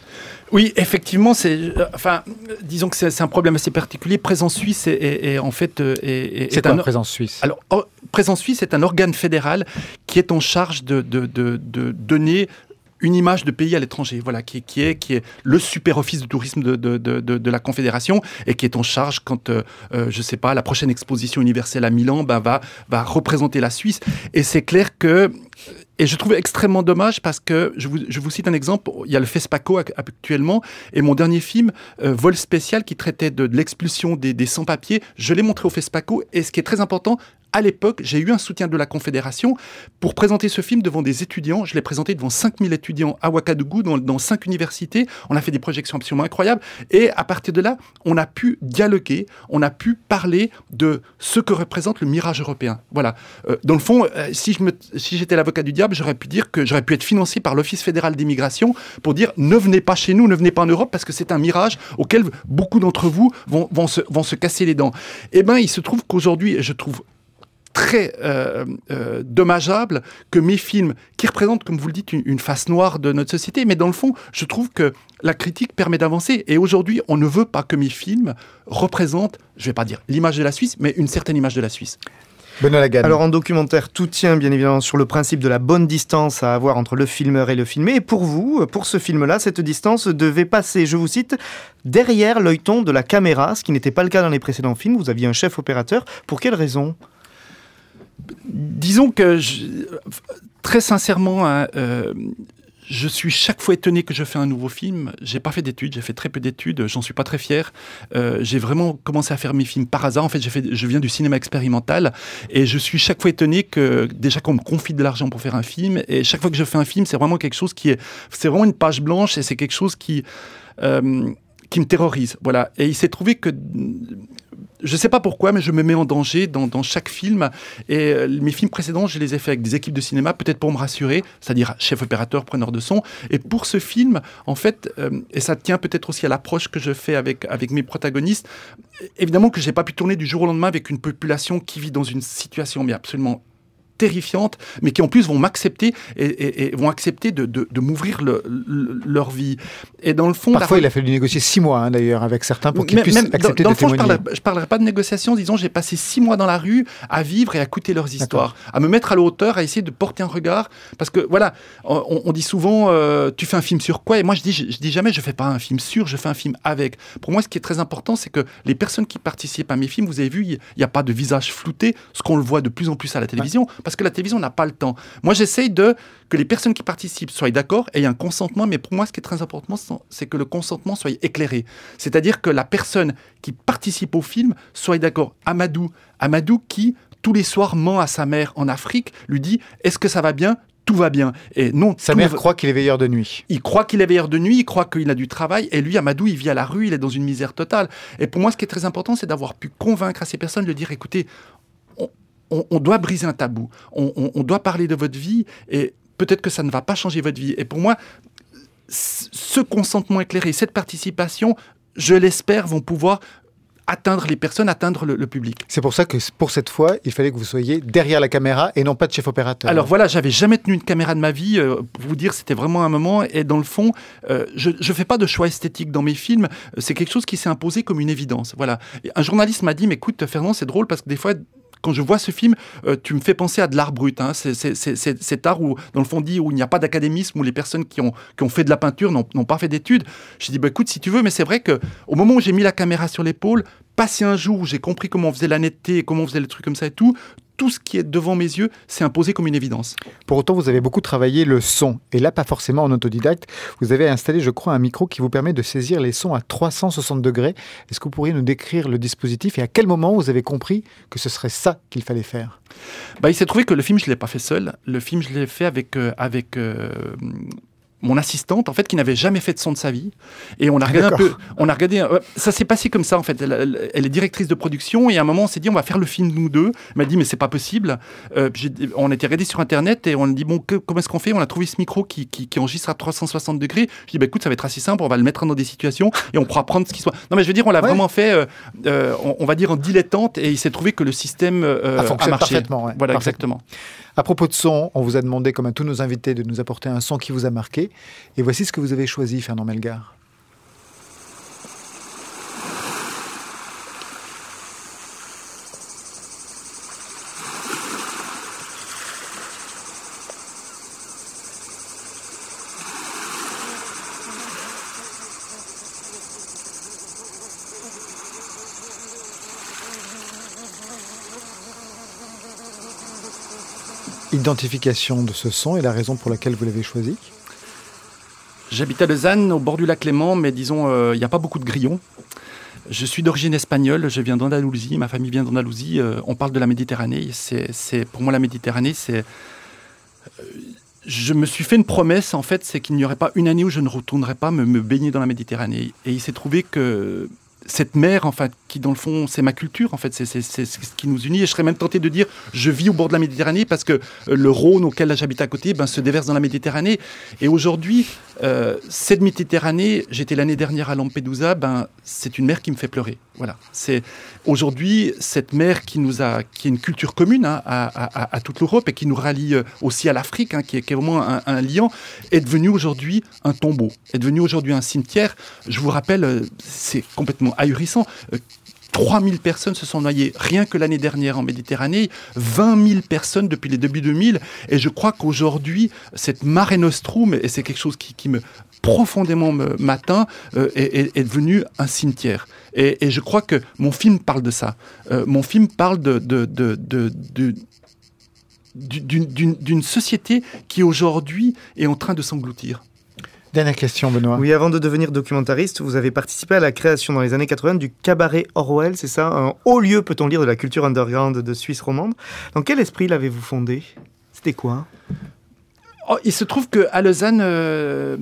Oui, effectivement, c'est, euh, enfin, disons que c'est, c'est un problème assez particulier. Présence Suisse est, est, est en fait... Est, est, c'est est quoi, un, Présence Suisse? Alors, oh, Présence Suisse est un organe fédéral qui est en charge de, de, de, de donner une image de pays à l'étranger, voilà, qui, qui, est, qui est le super office de tourisme de, de, de, de, de la Confédération et qui est en charge quand, euh, je ne sais pas, la prochaine exposition universelle à Milan ben, va, va représenter la Suisse. Et c'est clair que... Et je trouve extrêmement dommage parce que, je vous, je vous cite un exemple, il y a le FESPACO actuellement, et mon dernier film, euh, Vol spécial, qui traitait de, de l'expulsion des, des sans-papiers, je l'ai montré au FESPACO, et ce qui est très important, à l'époque, j'ai eu un soutien de la Confédération pour présenter ce film devant des étudiants. Je l'ai présenté devant cinq mille étudiants à Ouagadougou, dans, dans cinq universités. On a fait des projections absolument incroyables. Et à partir de là, on a pu dialoguer, on a pu parler de ce que représente le mirage européen. Voilà. Euh, dans le fond, euh, si, je me, si j'étais l'avocat du diable, j'aurais pu dire que j'aurais pu être financé par l'Office fédéral d'immigration pour dire ne venez pas chez nous, ne venez pas en Europe parce que c'est un mirage auquel beaucoup d'entre vous vont, vont, se, vont se casser les dents. Eh bien, il se trouve qu'aujourd'hui, je trouve très euh, euh, dommageable que mes films, qui représentent, comme vous le dites, une, une face noire de notre société, mais dans le fond, je trouve que la critique permet d'avancer. Et aujourd'hui, on ne veut pas que mes films représentent, je ne vais pas dire l'image de la Suisse, mais une certaine image de la Suisse. Benoît Lagarde. Alors en documentaire, tout tient bien évidemment sur le principe de la bonne distance à avoir entre le filmeur et le filmé. Et pour vous, pour ce film-là, cette distance devait passer, je vous cite, derrière l'œilleton de la caméra, ce qui n'était pas le cas dans les précédents films. Vous aviez un chef opérateur. Pour quelle raison ? Disons que, je, très sincèrement, hein, euh, je suis chaque fois étonné que je fais un nouveau film. J'ai pas fait d'études, j'ai fait très peu d'études, j'en suis pas très fier. Euh, j'ai vraiment commencé à faire mes films par hasard. En fait, j'ai fait, je viens du cinéma expérimental et je suis chaque fois étonné que déjà qu'on me confie de l'argent pour faire un film. Et chaque fois que je fais un film, c'est vraiment quelque chose qui est, c'est vraiment une page blanche et c'est quelque chose qui euh, qui me terrorise. Voilà. Et il s'est trouvé que je ne sais pas pourquoi, mais je me mets en danger dans, dans chaque film. Et euh, mes films précédents, je les ai faits avec des équipes de cinéma, peut-être pour me rassurer, c'est-à-dire chef opérateur, preneur de son. Et pour ce film, en fait, euh, et ça tient peut-être aussi à l'approche que je fais avec, avec mes protagonistes, évidemment que je n'ai pas pu tourner du jour au lendemain avec une population qui vit dans une situation mais absolument terrifiantes, mais qui en plus vont m'accepter et, et, et vont accepter de, de, de m'ouvrir le, le, leur vie. Et dans le fond, parfois la... il a fallu négocier six mois hein, d'ailleurs avec certains pour qu'ils mais, puissent même, accepter dans, de dans le fond, témoigner. Je ne parlerai, parlerai pas de négociation, disons, j'ai passé six mois dans la rue à vivre et à écouter leurs histoires, à me mettre à la hauteur, à essayer de porter un regard, parce que voilà, on, on dit souvent, euh, tu fais un film sur quoi? Et moi je dis, je, je dis jamais, je fais pas un film sur, je fais un film avec. Pour moi, ce qui est très important, c'est que les personnes qui participent à mes films, vous avez vu, il n'y a pas de visage flouté, ce qu'on le voit de plus en plus à la télévision, ouais. Parce que la télévision n'a pas le temps. Moi, j'essaye de que les personnes qui participent soient d'accord, aient un consentement, mais pour moi, ce qui est très important, c'est que le consentement soit éclairé. C'est-à-dire que la personne qui participe au film soit d'accord. Amadou, Amadou qui, tous les soirs, ment à sa mère en Afrique, lui dit « Est-ce que ça va bien ?» Tout va bien. Et non, sa mère va... croit qu'il est veilleur de nuit. Il croit qu'il est veilleur de nuit, il croit qu'il a du travail, et lui, Amadou, il vit à la rue, il est dans une misère totale. Et pour moi, ce qui est très important, c'est d'avoir pu convaincre à ces personnes de dire « Écoutez, on, on, on doit briser un tabou, on, on, on doit parler de votre vie, et peut-être que ça ne va pas changer votre vie. » Et pour moi, ce consentement éclairé, cette participation, je l'espère, vont pouvoir atteindre les personnes, atteindre le, le public. C'est pour ça que pour cette fois, il fallait que vous soyez derrière la caméra et non pas de chef opérateur. Alors voilà, j'avais jamais tenu une caméra de ma vie. Euh, pour vous dire, c'était vraiment un moment. Et dans le fond, euh, je ne fais pas de choix esthétique dans mes films. C'est quelque chose qui s'est imposé comme une évidence. Voilà. Et un journaliste m'a dit, mais écoute, Fernand, c'est drôle parce que des fois, quand je vois ce film, euh, tu me fais penser à de l'art brut. Hein. C'est, c'est, c'est, c'est cet art où, dans le fond, dit où il n'y a pas d'académisme, où les personnes qui ont, qui ont fait de la peinture n'ont, n'ont pas fait d'études. J'ai dit, bah, écoute, si tu veux, mais c'est vrai qu'au moment où j'ai mis la caméra sur l'épaule, passé un jour où j'ai compris comment on faisait la netteté et comment on faisait les trucs comme ça et tout, tout ce qui est devant mes yeux s'est imposé comme une évidence. Pour autant, vous avez beaucoup travaillé le son. Et là, pas forcément en autodidacte. Vous avez installé, je crois, un micro qui vous permet de saisir les sons à trois cent soixante degrés. Est-ce que vous pourriez nous décrire le dispositif et à quel moment vous avez compris que ce serait ça qu'il fallait faire ? Bah, il s'est trouvé que le film, je ne l'ai pas fait seul. Le film, je l'ai fait avec... Euh, avec euh, mon assistante, en fait, qui n'avait jamais fait de son de sa vie. Et on a regardé D'accord. un peu... On a regardé... Euh, ça s'est passé comme ça, en fait. Elle, elle, elle est directrice de production, et à un moment, on s'est dit, on va faire le film, nous deux. Elle m'a dit, mais c'est pas possible. Euh, j'ai, on était regardé sur Internet, et on a dit, bon, que, comment est-ce qu'on fait ? On a trouvé ce micro qui, qui, qui enregistre à trois cent soixante degrés. Je dis, bah, écoute, ça va être assez simple, on va le mettre dans des situations, et on pourra prendre ce qui soit... Non, mais je veux dire, on l'a ouais. vraiment fait, euh, euh, on, on va dire, en dilettante, et il s'est trouvé que le système euh, a, a marché. Parfaitement, ouais. Voilà, parfaitement. exactement. À propos de son, on vous a demandé, comme à tous nos invités, de nous apporter un son qui vous a marqué. Et voici ce que vous avez choisi, Fernand Melgar. Identification de ce son et la raison pour laquelle vous l'avez choisi ? J'habite à Lausanne, au bord du lac Léman, mais disons, il euh, n'y a pas beaucoup de grillons. je suis d'origine espagnole, je viens d'Andalousie, ma famille vient d'Andalousie, euh, on parle de la Méditerranée. C'est, c'est, pour moi, la Méditerranée, c'est... Euh, je me suis fait une promesse, en fait, c'est qu'il n'y aurait pas une année où je ne retournerais pas me, me baigner dans la Méditerranée. Et il s'est trouvé que cette mer, enfin, qui dans le fond, c'est ma culture, en fait, c'est, c'est, c'est ce qui nous unit. Et je serais même tenté de dire, je vis au bord de la Méditerranée parce que le Rhône auquel j'habite à côté ben, se déverse dans la Méditerranée. Et aujourd'hui, euh, cette Méditerranée, j'étais l'année dernière à Lampedusa, ben, c'est une mer qui me fait pleurer. Voilà. C'est aujourd'hui cette mer qui nous a, qui est une culture commune hein, à, à, à toute l'Europe et qui nous rallie aussi à l'Afrique, hein, qui, est, qui est vraiment un, un liant, est devenue aujourd'hui un tombeau, est devenue aujourd'hui un cimetière. Je vous rappelle, c'est complètement ahurissant. trois mille personnes se sont noyées rien que l'année dernière en Méditerranée, vingt mille personnes depuis les débuts deux mille. Et je crois qu'aujourd'hui, cette Mare Nostrum, et c'est quelque chose qui, qui me profondément me, m'atteint, euh, est, est, est devenu un cimetière. Et, et je crois que mon film parle de ça. Euh, mon film parle de... de, de, de, de d'une, d'une, d'une société qui aujourd'hui est en train de s'engloutir. Dernière question, Benoît. Oui, avant de devenir documentariste, vous avez participé à la création dans les années quatre-vingts du Cabaret Orwell, c'est ça? Un haut lieu, peut-on lire, de la culture underground de Suisse romande. Dans quel esprit l'avez-vous fondé? C'était quoi? Oh, il se trouve qu'à Lausanne, euh,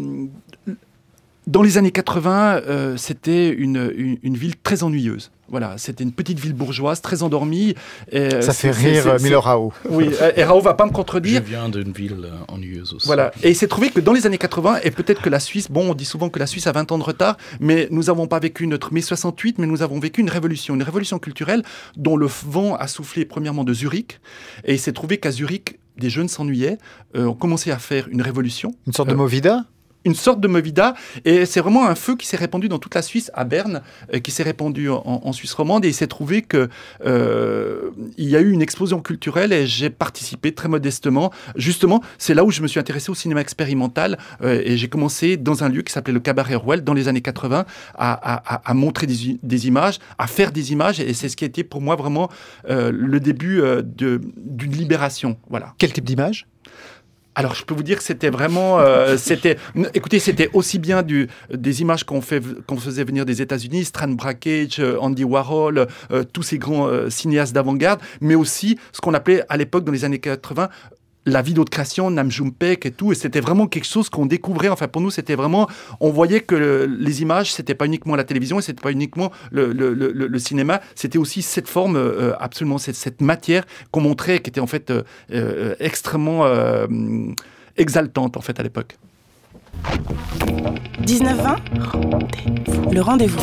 dans les années quatre-vingts, euh, c'était une, une, une ville très ennuyeuse. Voilà, c'était une petite ville bourgeoise, très endormie. Et ça fait rire Milo Rao. Oui, et Rao va pas me contredire. Je viens d'une ville ennuyeuse aussi. Voilà, et il s'est trouvé que dans les années quatre-vingts, et peut-être que la Suisse, bon, on dit souvent que la Suisse a vingt ans de retard, mais nous n'avons pas vécu notre mai soixante-huit, mais nous avons vécu une révolution, une révolution culturelle dont le vent a soufflé premièrement de Zurich, et il s'est trouvé qu'à Zurich, des jeunes s'ennuyaient, euh, ont commencé à faire une révolution. Une sorte euh, de movida ? Une sorte de movida, et c'est vraiment un feu qui s'est répandu dans toute la Suisse, à Berne, euh, qui s'est répandu en, en Suisse romande, et il s'est trouvé que euh, il y a eu une explosion culturelle, et j'ai participé très modestement. Justement, c'est là où je me suis intéressé au cinéma expérimental, euh, et j'ai commencé dans un lieu qui s'appelait le Cabaret Orwell, dans les années quatre-vingts, à, à, à montrer des, des images, à faire des images, et c'est ce qui a été pour moi vraiment euh, le début euh, de, d'une libération. Voilà. Quel type d'image ? Alors, je peux vous dire que c'était vraiment... Euh, c'était, écoutez, c'était aussi bien du, des images qu'on, fait, qu'on faisait venir des États-Unis, Stan Brakhage, Andy Warhol, euh, tous ces grands euh, cinéastes d'avant-garde, mais aussi ce qu'on appelait à l'époque, dans les années quatre-vingts, la vidéo de création, Nam June Paik et tout, et c'était vraiment quelque chose qu'on découvrait. Enfin, pour nous, c'était vraiment... On voyait que le, les images, c'était pas uniquement la télévision, et c'était pas uniquement le, le, le, le cinéma, c'était aussi cette forme, euh, absolument, cette, cette matière qu'on montrait, qui était en fait euh, euh, extrêmement euh, exaltante, en fait, à l'époque. dix-neuf vingt, le rendez-vous.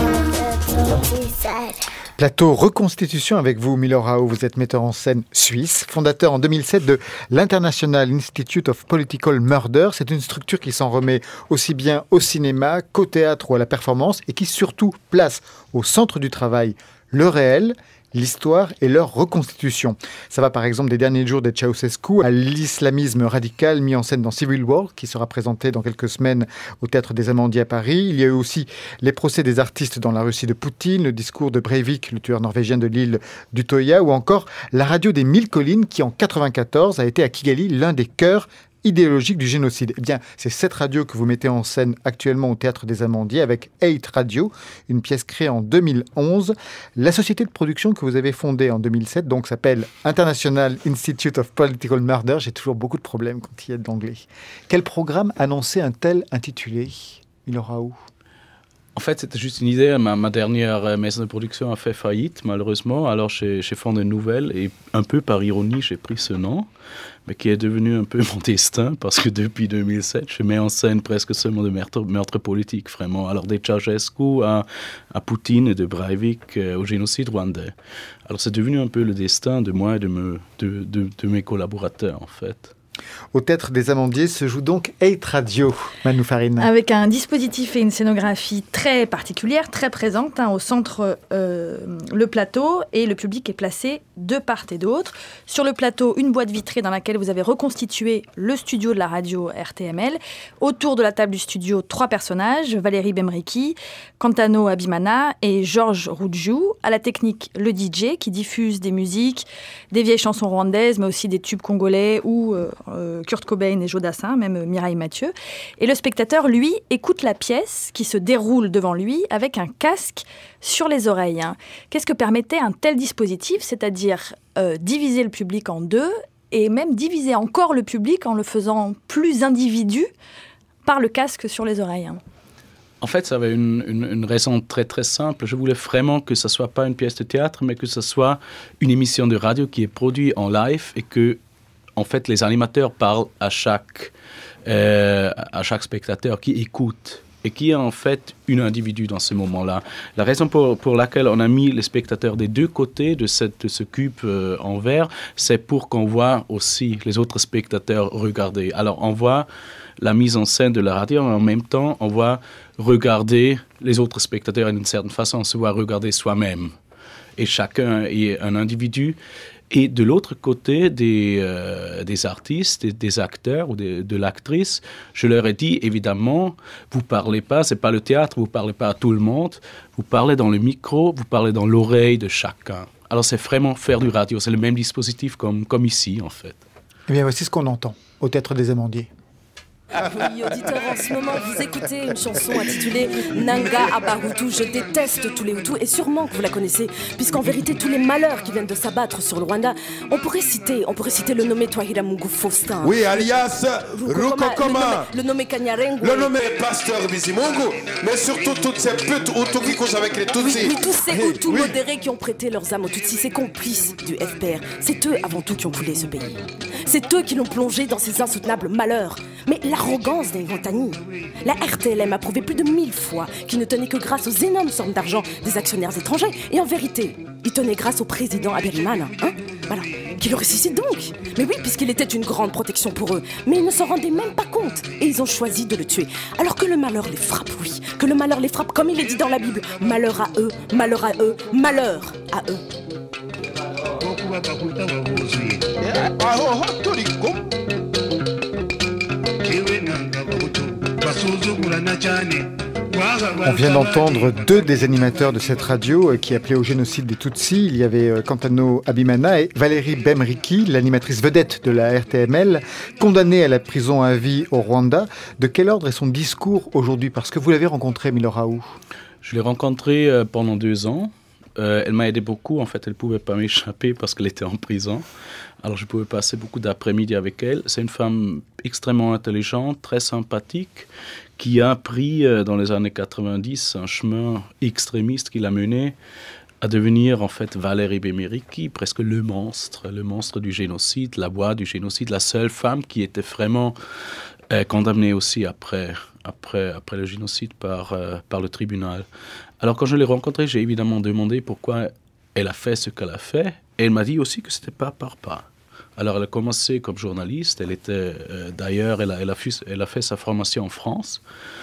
Plateau Reconstitution avec vous, Milo Rao. Vous êtes metteur en scène suisse, fondateur en deux mille sept de l'International Institute of Political Murder. C'est une structure qui s'en remet aussi bien au cinéma qu'au théâtre ou à la performance et qui surtout place au centre du travail le réel, l'histoire et leur reconstitution. Ça va par exemple des derniers jours de Ceausescu à l'islamisme radical mis en scène dans Civil War, qui sera présenté dans quelques semaines au Théâtre des Amandiers à Paris. Il y a eu aussi les procès des artistes dans la Russie de Poutine, le discours de Breivik, le tueur norvégien de l'île d'Utoya, ou encore la radio des Mille Collines qui en quatre-vingt-quatorze a été à Kigali l'un des cœurs idéologique du génocide. Eh bien, c'est cette radio que vous mettez en scène actuellement au Théâtre des Amandiers avec Eight Radio, une pièce créée en deux mille onze. La société de production que vous avez fondée en deux mille sept, donc, s'appelle International Institute of Political Murder. J'ai toujours beaucoup de problèmes quand il y a de l'anglais. Quel programme annonçait un tel intitulé, Milo Rao ? En fait, c'était juste une idée. Ma, ma dernière maison de production a fait faillite, malheureusement. Alors, j'ai, j'ai fondé une nouvelle et un peu par ironie, j'ai pris ce nom, mais qui est devenu un peu mon destin parce que depuis deux mille sept, je mets en scène presque seulement de meurtres meurtre politiques, vraiment. Alors, des Ceausescu à, à Poutine et de Breivik euh, au génocide rwandais. Alors, c'est devenu un peu le destin de moi et de, me, de, de, de mes collaborateurs, en fait. Au Théâtre des Amandiers se joue donc Eight Radio, Manu Farine. Avec un dispositif et une scénographie très particulière, très présente, hein, au centre, euh, le plateau, et le public est placé de part et d'autre. Sur le plateau, une boîte vitrée dans laquelle vous avez reconstitué le studio de la radio R T M L. Autour de la table du studio, trois personnages, Valérie Bemriki, Kantano Abimana et Georges Roudjou. À la technique, le D J qui diffuse des musiques, des vieilles chansons rwandaises, mais aussi des tubes congolais ou... Euh, euh, Kurt Cobain et Joe Dassin, même Mireille Mathieu. Et le spectateur, lui, écoute la pièce qui se déroule devant lui avec un casque sur les oreilles. Hein. Qu'est-ce que permettait un tel dispositif, c'est-à-dire euh, diviser le public en deux et même diviser encore le public en le faisant plus individu par le casque sur les oreilles. Hein. En fait, ça avait une, une, une raison très très simple. Je voulais vraiment que ce ne soit pas une pièce de théâtre, mais que ce soit une émission de radio qui est produite en live et que, en fait, les animateurs parlent à chaque, euh, à chaque spectateur qui écoute et qui est en fait un individu dans ce moment-là. La raison pour, pour laquelle on a mis les spectateurs des deux côtés de, cette, de ce cube euh, en verre, c'est pour qu'on voit aussi les autres spectateurs regarder. Alors, on voit la mise en scène de la radio, et en même temps, on voit regarder les autres spectateurs d'une certaine façon, on se voit regarder soi-même. Et chacun est un individu. Et de l'autre côté des, euh, des artistes, des, des acteurs ou des, de l'actrice, je leur ai dit, évidemment, vous ne parlez pas, ce n'est pas le théâtre, vous ne parlez pas à tout le monde, vous parlez dans le micro, vous parlez dans l'oreille de chacun. Alors c'est vraiment faire du radio, c'est le même dispositif comme, comme ici en fait. Eh bien voici ce qu'on entend au Théâtre des Amandiers. Oui, auditeurs, en ce moment, vous écoutez une chanson intitulée Nanga Abahutu. Je déteste tous les Hutus, et sûrement que vous la connaissez, puisqu'en vérité, tous les malheurs qui viennent de s'abattre sur le Rwanda, on pourrait citer, on pourrait citer le nommé Twahira Mungu Faustin. Oui, alias Rukokoma. Le nommé Kanyarengo. Le nommé Pasteur Bizimungu. Mais surtout toutes ces putes Hutus qui couchent avec les Tutsis. Oui, oui, tous ces Hutus oui. modérés qui ont prêté leurs âmes aux Tutsis, ces complices du F P R. C'est eux, avant tout, qui ont voulu ce pays. C'est eux qui l'ont plongé dans ces insoutenables malheurs. Mais l'arrogance des Rwandais. La R T L M a prouvé plus de mille fois qu'il ne tenait que grâce aux énormes sommes d'argent des actionnaires étrangers. Et en vérité, il tenait grâce au président Habyarimana, hein, voilà, qui le ressuscite donc. Mais oui, puisqu'il était une grande protection pour eux. Mais ils ne s'en rendaient même pas compte. Et ils ont choisi de le tuer. Alors que le malheur les frappe, oui. Que le malheur les frappe, comme il est dit dans la Bible. Malheur à eux, malheur à eux, malheur à eux. On vient d'entendre deux des animateurs de cette radio qui appelaient au génocide des Tutsis. Il y avait Kantano Habimana et Valérie Bemriki, l'animatrice vedette de la R T M L, condamnée à la prison à vie au Rwanda. De quel ordre est son discours aujourd'hui? Parce que vous l'avez rencontrée, Milorao. Je l'ai rencontrée euh, pendant deux ans. Euh, elle m'a aidé beaucoup. En fait, elle ne pouvait pas m'échapper parce qu'elle était en prison. Alors, je pouvais passer beaucoup d'après-midi avec elle. C'est une femme extrêmement intelligente, très sympathique, qui a pris, euh, dans les années quatre-vingt-dix, un chemin extrémiste qui l'a mené à devenir, en fait, Valérie Bemriki, presque le monstre, le monstre du génocide, la voix du génocide, la seule femme qui était vraiment euh, condamnée aussi après, après, après le génocide par, euh, par le tribunal. Alors, quand je l'ai rencontrée, j'ai évidemment demandé pourquoi elle a fait ce qu'elle a fait. Et elle m'a dit aussi que ce n'était pas par pas. Alors, elle a commencé comme journaliste. Elle était, euh, d'ailleurs, elle a, elle, a fait, elle a fait sa formation en France.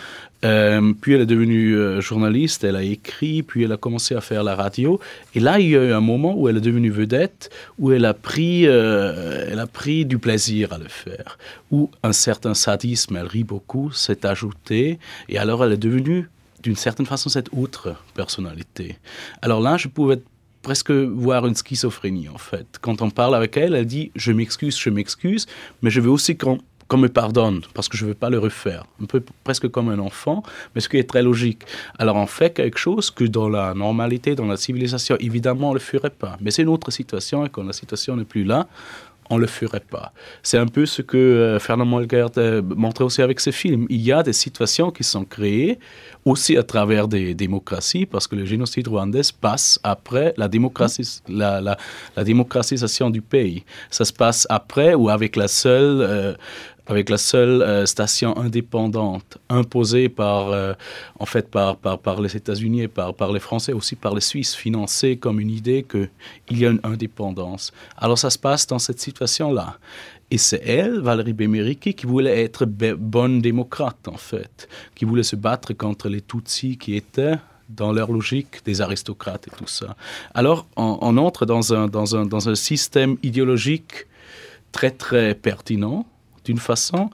Euh, puis, elle est devenue euh, journaliste. Elle a écrit. Puis, elle a commencé à faire la radio. Et là, il y a eu un moment où elle est devenue vedette, où elle a pris, euh, elle a pris du plaisir à le faire. Où un certain sadisme, elle rit beaucoup, s'est ajouté. Et alors, elle est devenue, d'une certaine façon, cette autre personnalité. Alors là, je pouvais presque voir une schizophrénie, en fait. Quand on parle avec elle, elle dit « je m'excuse, je m'excuse, mais je veux aussi qu'on, qu'on me pardonne, parce que je ne veux pas le refaire ». Un peu presque comme un enfant, mais ce qui est très logique. Alors on fait quelque chose que dans la normalité, dans la civilisation, évidemment, on ne le ferait pas. Mais c'est une autre situation, et quand la situation n'est plus là, on ne le ferait pas. C'est un peu ce que euh, Fernand Molgert euh, montrait aussi avec ses films. Il y a des situations qui sont créées aussi à travers des démocraties, parce que le génocide rwandais passe après la, démocratie, la, la, la démocratisation du pays. Ça se passe après ou avec la seule... Euh, avec la seule euh, station indépendante imposée par, euh, en fait, par, par, par les États-Unis et par, par les Français, aussi par les Suisses, financée comme une idée qu'il y a une indépendance. Alors ça se passe dans cette situation-là. Et c'est elle, Valérie Bemriki, qui voulait être be- bonne démocrate, en fait, qui voulait se battre contre les Tutsis qui étaient dans leur logique des aristocrates et tout ça. Alors on, on entre dans un, dans, un, dans un système idéologique très, très pertinent, d'une façon,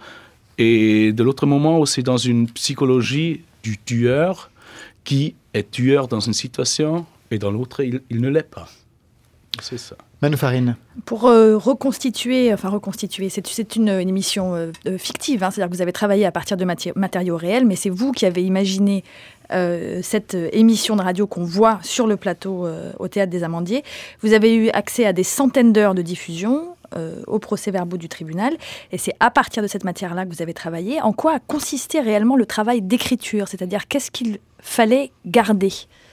et de l'autre moment aussi dans une psychologie du tueur qui est tueur dans une situation et dans l'autre, il, il ne l'est pas. C'est ça. Manu Farine. Pour euh, reconstituer, enfin reconstituer, c'est, c'est une, une émission euh, fictive, hein, c'est-à-dire que vous avez travaillé à partir de mati- matériaux réels, mais c'est vous qui avez imaginé euh, cette émission de radio qu'on voit sur le plateau euh, au Théâtre des Amandiers. Vous avez eu accès à des centaines d'heures de diffusion euh, au procès-verbaux du tribunal, et c'est à partir de cette matière-là que vous avez travaillé. En quoi a consisté réellement le travail d'écriture, c'est-à-dire qu'est-ce qu'il fallait garder ?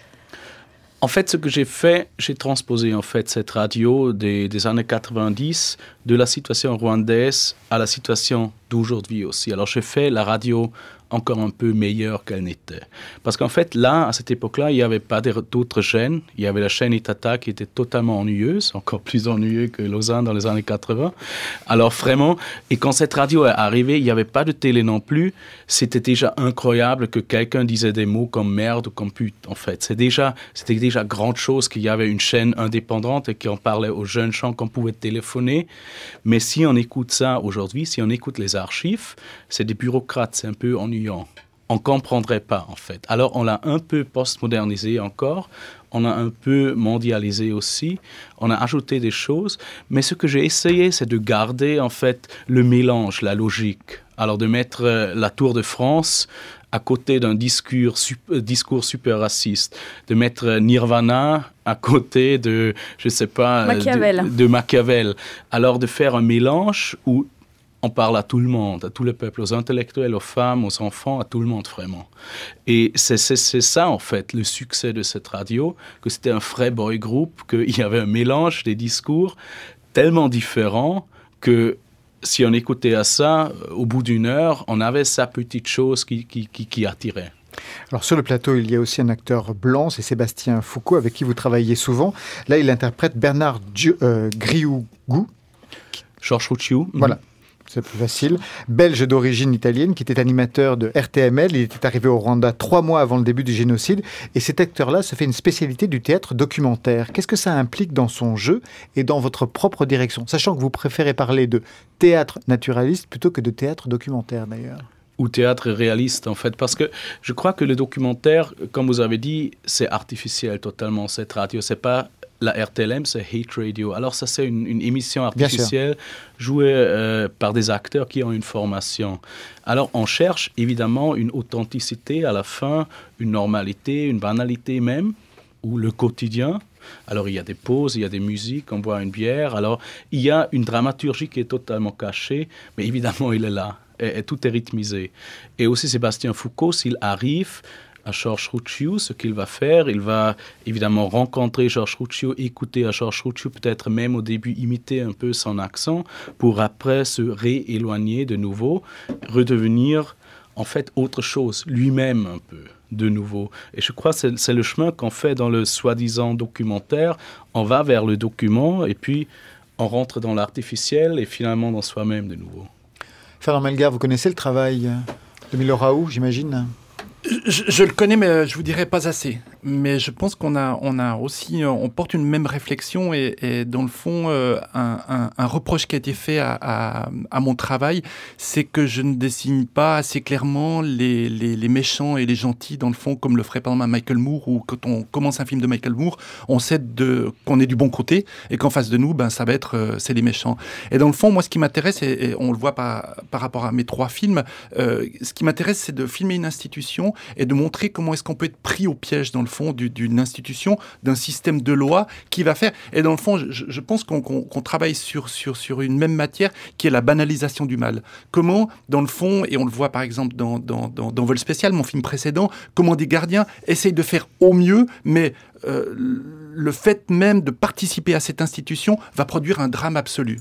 En fait, ce que j'ai fait, j'ai transposé en fait cette radio des, des années quatre-vingt-dix de la situation rwandaise à la situation d'aujourd'hui aussi. Alors, j'ai fait la radio encore un peu meilleure qu'elle n'était. Parce qu'en fait, là, à cette époque-là, il n'y avait pas d'autres chaînes. Il y avait la chaîne Itata qui était totalement ennuyeuse, encore plus ennuyeuse que Lausanne dans les années quatre-vingts. Alors vraiment, et quand cette radio est arrivée, il n'y avait pas de télé non plus. C'était déjà incroyable que quelqu'un disait des mots comme merde ou comme pute, en fait. C'est déjà, c'était déjà grande chose qu'il y avait une chaîne indépendante et qu'on parlait aux jeunes gens qu'on pouvait téléphoner. Mais si on écoute ça aujourd'hui, si on écoute les archives, c'est des bureaucrates, c'est un peu ennuyeux. On ne comprendrait pas, en fait. Alors, on l'a un peu post-modernisé encore, on a un peu mondialisé aussi, on a ajouté des choses, mais ce que j'ai essayé, c'est de garder, en fait, le mélange, la logique. Alors, de mettre euh, la Tour de France à côté d'un discours, super, discours super raciste, de mettre Nirvana à côté de, je ne sais pas, Machiavel. De, de Machiavel. Alors, de faire un mélange où on parle à tout le monde, à tout le peuple, aux intellectuels, aux femmes, aux enfants, à tout le monde vraiment. Et c'est, c'est, c'est ça, en fait, le succès de cette radio, que c'était un vrai boy group, qu'il y avait un mélange des discours tellement différents que si on écoutait à ça, au bout d'une heure, on avait sa petite chose qui, qui, qui, qui attirait. Alors sur le plateau, il y a aussi un acteur blanc, c'est Sébastien Foucault, avec qui vous travaillez souvent. Là, il interprète Bernard Dieu, euh, Griougou. Georges Rouchiou. Voilà. C'est plus facile. Belge d'origine italienne, qui était animateur de R T M L. Il était arrivé au Rwanda trois mois avant le début du génocide. Et cet acteur-là se fait une spécialité du théâtre documentaire. Qu'est-ce que ça implique dans son jeu et dans votre propre direction ? Sachant que vous préférez parler de théâtre naturaliste plutôt que de théâtre documentaire, d'ailleurs. Ou théâtre réaliste, en fait. Parce que je crois que le documentaire, comme vous avez dit, c'est artificiel totalement, cette radio. C'est pas... La R T L M, c'est Hate Radio. Alors ça, c'est une, une émission artificielle jouée euh, par des acteurs qui ont une formation. Alors on cherche évidemment une authenticité à la fin, une normalité, une banalité même, ou le quotidien. Alors il y a des pauses, il y a des musiques, on boit une bière. Alors il y a une dramaturgie qui est totalement cachée, mais évidemment il est là, et, et tout est rythmisé. Et aussi Sébastien Foucault, s'il arrive à Georges Rouchiou, ce qu'il va faire, il va évidemment rencontrer Georges Rouchiou, écouter à Georges Rouchiou, peut-être même au début imiter un peu son accent, pour après se rééloigner de nouveau, redevenir en fait autre chose, lui-même un peu, de nouveau. Et je crois que c'est, c'est le chemin qu'on fait dans le soi-disant documentaire. On va vers le document et puis on rentre dans l'artificiel et finalement dans soi-même de nouveau. Fernand Melgar, vous connaissez le travail de Milo Raoult, j'imagine ? Je, je le connais, mais je vous dirais pas assez. Mais je pense qu'on a, on a aussi, on porte une même réflexion et, et dans le fond, euh, un, un, un reproche qui a été fait à, à, à mon travail, c'est que je ne dessine pas assez clairement les, les, les méchants et les gentils, dans le fond, comme le ferait par exemple Michael Moore, ou quand on commence un film de Michael Moore, on sait de, qu'on est du bon côté et qu'en face de nous, ben, ça va être, euh, c'est les méchants. Et dans le fond, moi, ce qui m'intéresse, et, et on le voit par, par rapport à mes trois films, euh, ce qui m'intéresse, c'est de filmer une institution et de montrer comment est-ce qu'on peut être pris au piège, dans le fond, du, d'une institution, d'un système de loi qui va faire... Et dans le fond, je, je pense qu'on, qu'on, qu'on travaille sur, sur, sur une même matière qui est la banalisation du mal. Comment, dans le fond, et on le voit par exemple dans, dans, dans, dans Vol Spécial, mon film précédent, comment des gardiens essayent de faire au mieux, mais euh, le fait même de participer à cette institution va produire un drame absolu.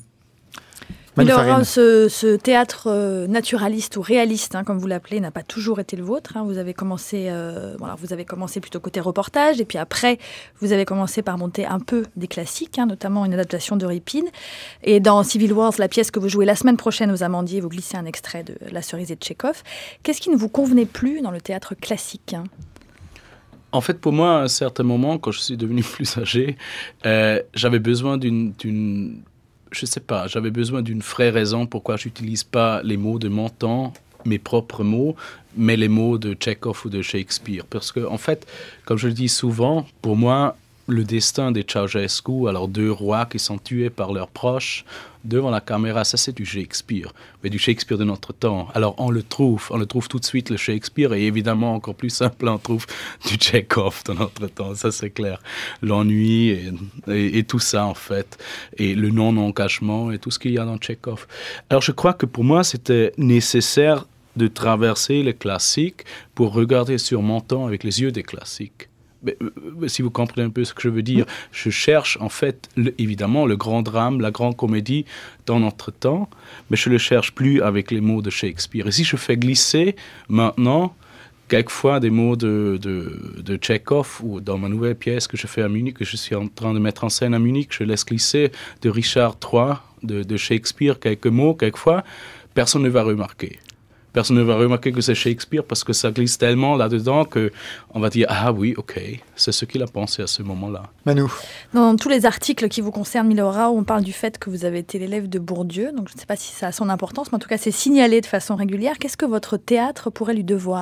Laurent, ce, ce théâtre euh, naturaliste ou réaliste, hein, comme vous l'appelez, n'a pas toujours été le vôtre. Hein. Vous avez commencé, euh, bon, alors vous avez commencé plutôt côté reportage, et puis après, vous avez commencé par monter un peu des classiques, hein, notamment une adaptation de Ripine. Et dans Civil Wars, la pièce que vous jouez la semaine prochaine aux Amandiers, vous glissez un extrait de La Cerisée de Tchekhov. Qu'est-ce qui ne vous convenait plus dans le théâtre classique, hein? En fait, pour moi, à un certain moment, quand je suis devenu plus âgé, euh, j'avais besoin d'une... d'une je sais pas, j'avais besoin d'une vraie raison pourquoi je n'utilise pas les mots de mon temps, mes propres mots, mais les mots de Tchekhov ou de Shakespeare. Parce que, en fait, comme je le dis souvent, pour moi, le destin des Ceausescu, alors deux rois qui sont tués par leurs proches devant la caméra, ça c'est du Shakespeare, mais du Shakespeare de notre temps. Alors on le trouve, on le trouve tout de suite le Shakespeare, et évidemment encore plus simple, on trouve du Tchekhov de notre temps, ça c'est clair. L'ennui et, et, et tout ça en fait, et le non-engagement et tout ce qu'il y a dans Tchekhov. Alors je crois que pour moi c'était nécessaire de traverser les classiques pour regarder sur mon temps avec les yeux des classiques. Mais, mais si vous comprenez un peu ce que je veux dire, je cherche en fait, le, évidemment, le grand drame, la grande comédie dans notre temps, mais je ne le cherche plus avec les mots de Shakespeare. Et si je fais glisser maintenant, quelquefois des mots de, de, de Tchekhov, ou dans ma nouvelle pièce que je fais à Munich, que je suis en train de mettre en scène à Munich, je laisse glisser de Richard trois, de, de Shakespeare, quelques mots, quelquefois, personne ne va remarquer. Personne ne va remarquer que c'est Shakespeare parce que ça glisse tellement là-dedans qu'on va dire « Ah oui, ok, c'est ce qu'il a pensé à ce moment-là. » Manu. Dans tous les articles qui vous concernent, Milorao, on parle du fait que vous avez été l'élève de Bourdieu. Donc je ne sais pas si ça a son importance, mais en tout cas c'est signalé de façon régulière. Qu'est-ce que votre théâtre pourrait lui devoir ?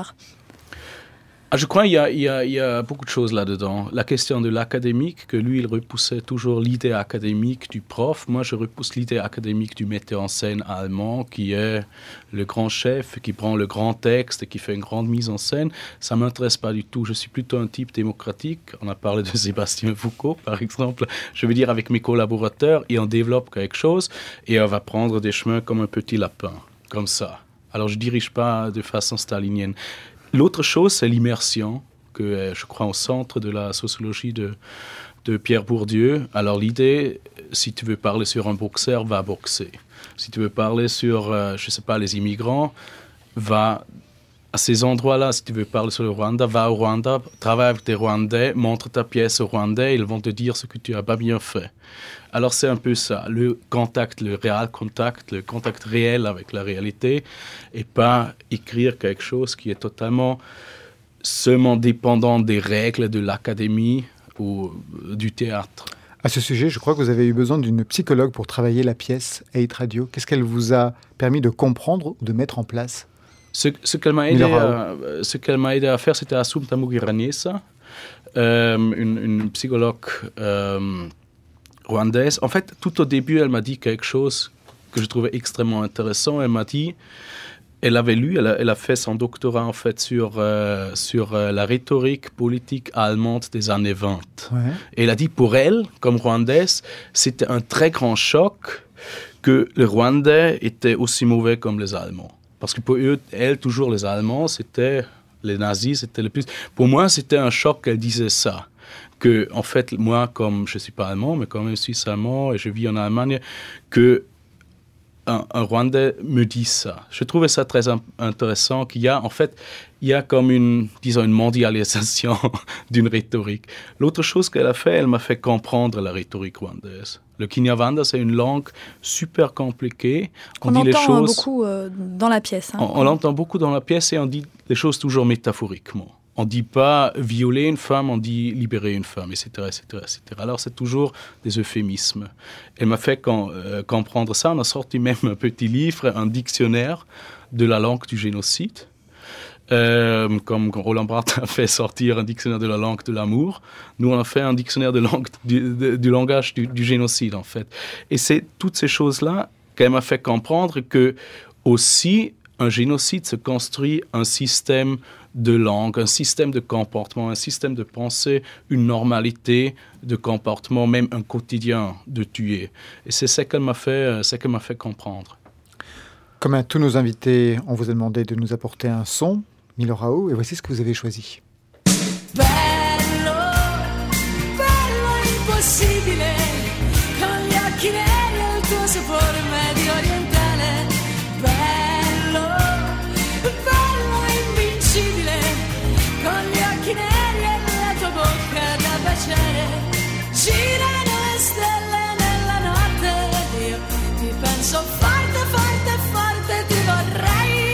Ah, je crois qu'il y a, il y, a, il y a beaucoup de choses là-dedans. La question de l'académique, que lui, il repoussait toujours l'idée académique du prof. Moi, je repousse l'idée académique du metteur en scène allemand, qui est le grand chef, qui prend le grand texte et qui fait une grande mise en scène. Ça ne m'intéresse pas du tout. Je suis plutôt un type démocratique. On a parlé de Sébastien Foucault, par exemple. Je veux dire, avec mes collaborateurs, et on développe quelque chose, et on va prendre des chemins comme un petit lapin, comme ça. Alors, je ne dirige pas de façon stalinienne. L'autre chose, c'est l'immersion, que est, je crois, au centre de la sociologie de, de Pierre Bourdieu. Alors l'idée, si tu veux parler sur un boxeur, va boxer. Si tu veux parler sur, euh, je ne sais pas, les immigrants, va à ces endroits-là. Si tu veux parler sur le Rwanda, va au Rwanda, travaille avec des Rwandais, montre ta pièce aux Rwandais, ils vont te dire ce que tu n'as pas bien fait. Alors c'est un peu ça, le contact, le réel contact, le contact réel avec la réalité, et pas écrire quelque chose qui est totalement seulement dépendant des règles de l'académie ou du théâtre. À ce sujet, je crois que vous avez eu besoin d'une psychologue pour travailler la pièce Hate Radio. Qu'est-ce qu'elle vous a permis de comprendre ou de mettre en place ? Ce, ce, qu'elle m'a aidé à, ce qu'elle m'a aidé à faire, c'était Assumpta Mugiranesa, euh, une, une psychologue euh, rwandaise. En fait, tout au début, elle m'a dit quelque chose que je trouvais extrêmement intéressant. Elle m'a dit, elle avait lu, elle a, elle a fait son doctorat en fait sur, euh, sur euh, la rhétorique politique allemande des années vingt. Ouais. Et elle a dit, pour elle, comme rwandaise, c'était un très grand choc que les Rwandais étaient aussi mauvais comme les Allemands. Parce que pour eux, elle, toujours les Allemands, c'était les nazis, c'était le plus. Pour moi, c'était un choc qu'elle disait ça. Que, en fait, moi, comme je ne suis pas allemand, mais quand même suisse allemand et je vis en Allemagne, que un, un Rwandais me dise ça. Je trouvais ça très in- intéressant qu'il y a, en fait, il y a comme une, disons, une mondialisation d'une rhétorique. L'autre chose qu'elle a fait, elle m'a fait comprendre la rhétorique rwandaise. Le Kinyarwanda, c'est une langue super compliquée. On, on dit les choses beaucoup euh, dans la pièce. Hein. On, on l'entend beaucoup dans la pièce et on dit les choses toujours métaphoriquement. On ne dit pas violer une femme, on dit libérer une femme, et cetera, et cetera, et cetera. Alors, c'est toujours des euphémismes. Elle m'a fait com- euh, comprendre ça. On a sorti même un petit livre, un dictionnaire de la langue du génocide. Euh, comme Roland Barthes a fait sortir un dictionnaire de la langue de l'amour, nous on a fait un dictionnaire de langue, du, de, du langage du, du génocide en fait. Et c'est toutes ces choses-là qu'elle m'a fait comprendre que aussi un génocide se construit un système de langue, un système de comportement, un système de pensée, une normalité de comportement, même un quotidien de tuer. Et c'est ce qu'elle m'a fait, c'est qu'elle m'a fait comprendre. Comme à tous nos invités, on vous a demandé de nous apporter un son, Milorao, et voici ce que vous avez choisi. Bello, bello impossibile, con gli occhi neri e il tuo sapore medio orientale. Bello, bello invincibile, con gli occhi neri e la tua bocca da baciare. Girano le stelle nella notte, io ti penso forte, forte, forte, ti vorrei.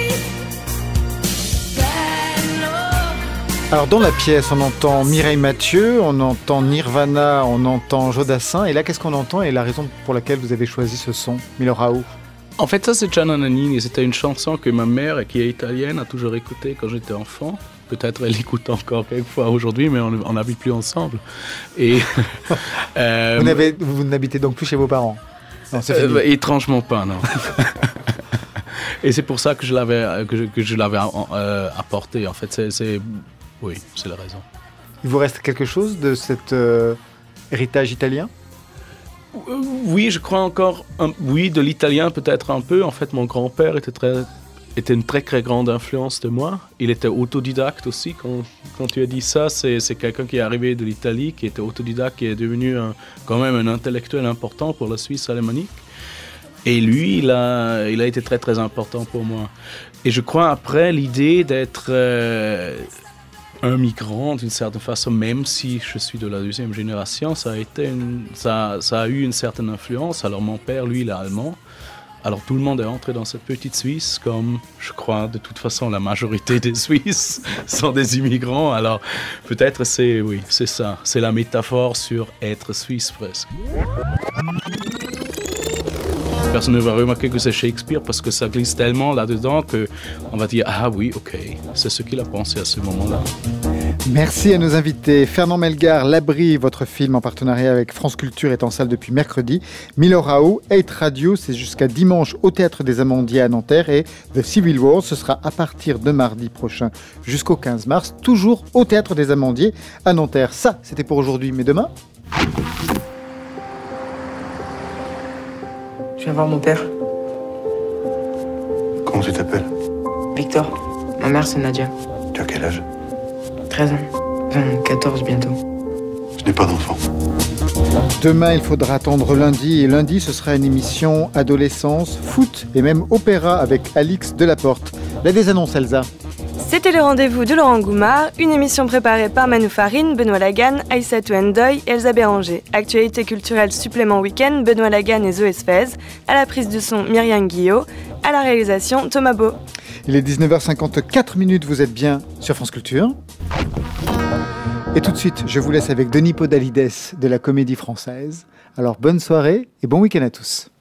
Alors dans la pièce, on entend Mireille Mathieu, on entend Nirvana, on entend Jodassin, et là qu'est-ce qu'on entend et la raison pour laquelle vous avez choisi ce son, Milorao? En fait, ça c'est Gianna Nannini, c'était une chanson que ma mère, qui est italienne, a toujours écoutée quand j'étais enfant. peut-être elle écoute encore quelquefois aujourd'hui, mais on n'habite plus ensemble. Et, euh, vous, n'avez, vous n'habitez donc plus chez vos parents? Non, c'est fini. Euh, étrangement pas, non. Et c'est pour ça que je l'avais, que je, que je l'avais euh, apporté. En fait, c'est, c'est... oui, c'est la raison. Il vous reste quelque chose de cet euh, héritage italien? euh, Oui, je crois encore. Un, oui, de l'italien peut-être un peu. En fait, mon grand-père était, très, était une très très grande influence de moi. Il était autodidacte aussi. Quand, quand tu as dit ça, c'est, c'est quelqu'un qui est arrivé de l'Italie, qui était autodidacte, qui est devenu un, quand même un intellectuel important pour la Suisse alémanique. Et lui, il a, il a été très très important pour moi. Et je crois après l'idée d'être euh, un migrant d'une certaine façon, même si je suis de la deuxième génération, ça a, été une, ça, ça a eu une certaine influence. Alors mon père, lui, il est allemand. Alors tout le monde est entré dans cette petite Suisse, comme je crois de toute façon la majorité des Suisses sont des immigrants. Alors peut-être c'est, oui, c'est ça. C'est la métaphore sur être suisse presque. Personne ne va remarquer que c'est Shakespeare parce que ça glisse tellement là-dedans qu'on va dire « Ah oui, ok, c'est ce qu'il a pensé à ce moment-là ». Merci à nos invités. Fernand Melgar, L'Abri, votre film en partenariat avec France Culture est en salle depuis mercredi. Milo Rao, Hate Radio, c'est jusqu'à dimanche au Théâtre des Amandiers à Nanterre. Et The Civil Wars, ce sera à partir de mardi prochain jusqu'au quinze mars, toujours au Théâtre des Amandiers à Nanterre. Ça, c'était pour aujourd'hui, mais demain... Je viens voir mon père. Comment tu t'appelles? Victor. Ma mère, c'est Nadia. Tu as quel âge? treize ans. Enfin, quatorze bientôt. Je n'ai pas d'enfant. Demain, il faudra attendre lundi. Et lundi, ce sera une émission adolescence, foot et même opéra avec Alix Delaporte. La désannonce, Elsa. C'était le rendez-vous de Laurent Goumard, une émission préparée par Manu Farine, Benoît Lagan, Aïssatou Ndoye et Elsa Béranger. Actualité culturelle supplément week-end, Benoît Lagan et Zoé Sfez. À la prise de son, Myriam Guillot. À la réalisation, Thomas Beau. Il est dix-neuf heures cinquante-quatre minutes, vous êtes bien sur France Culture. Et tout de suite, je vous laisse avec Denis Podalides de la Comédie Française. Alors bonne soirée et bon week-end à tous.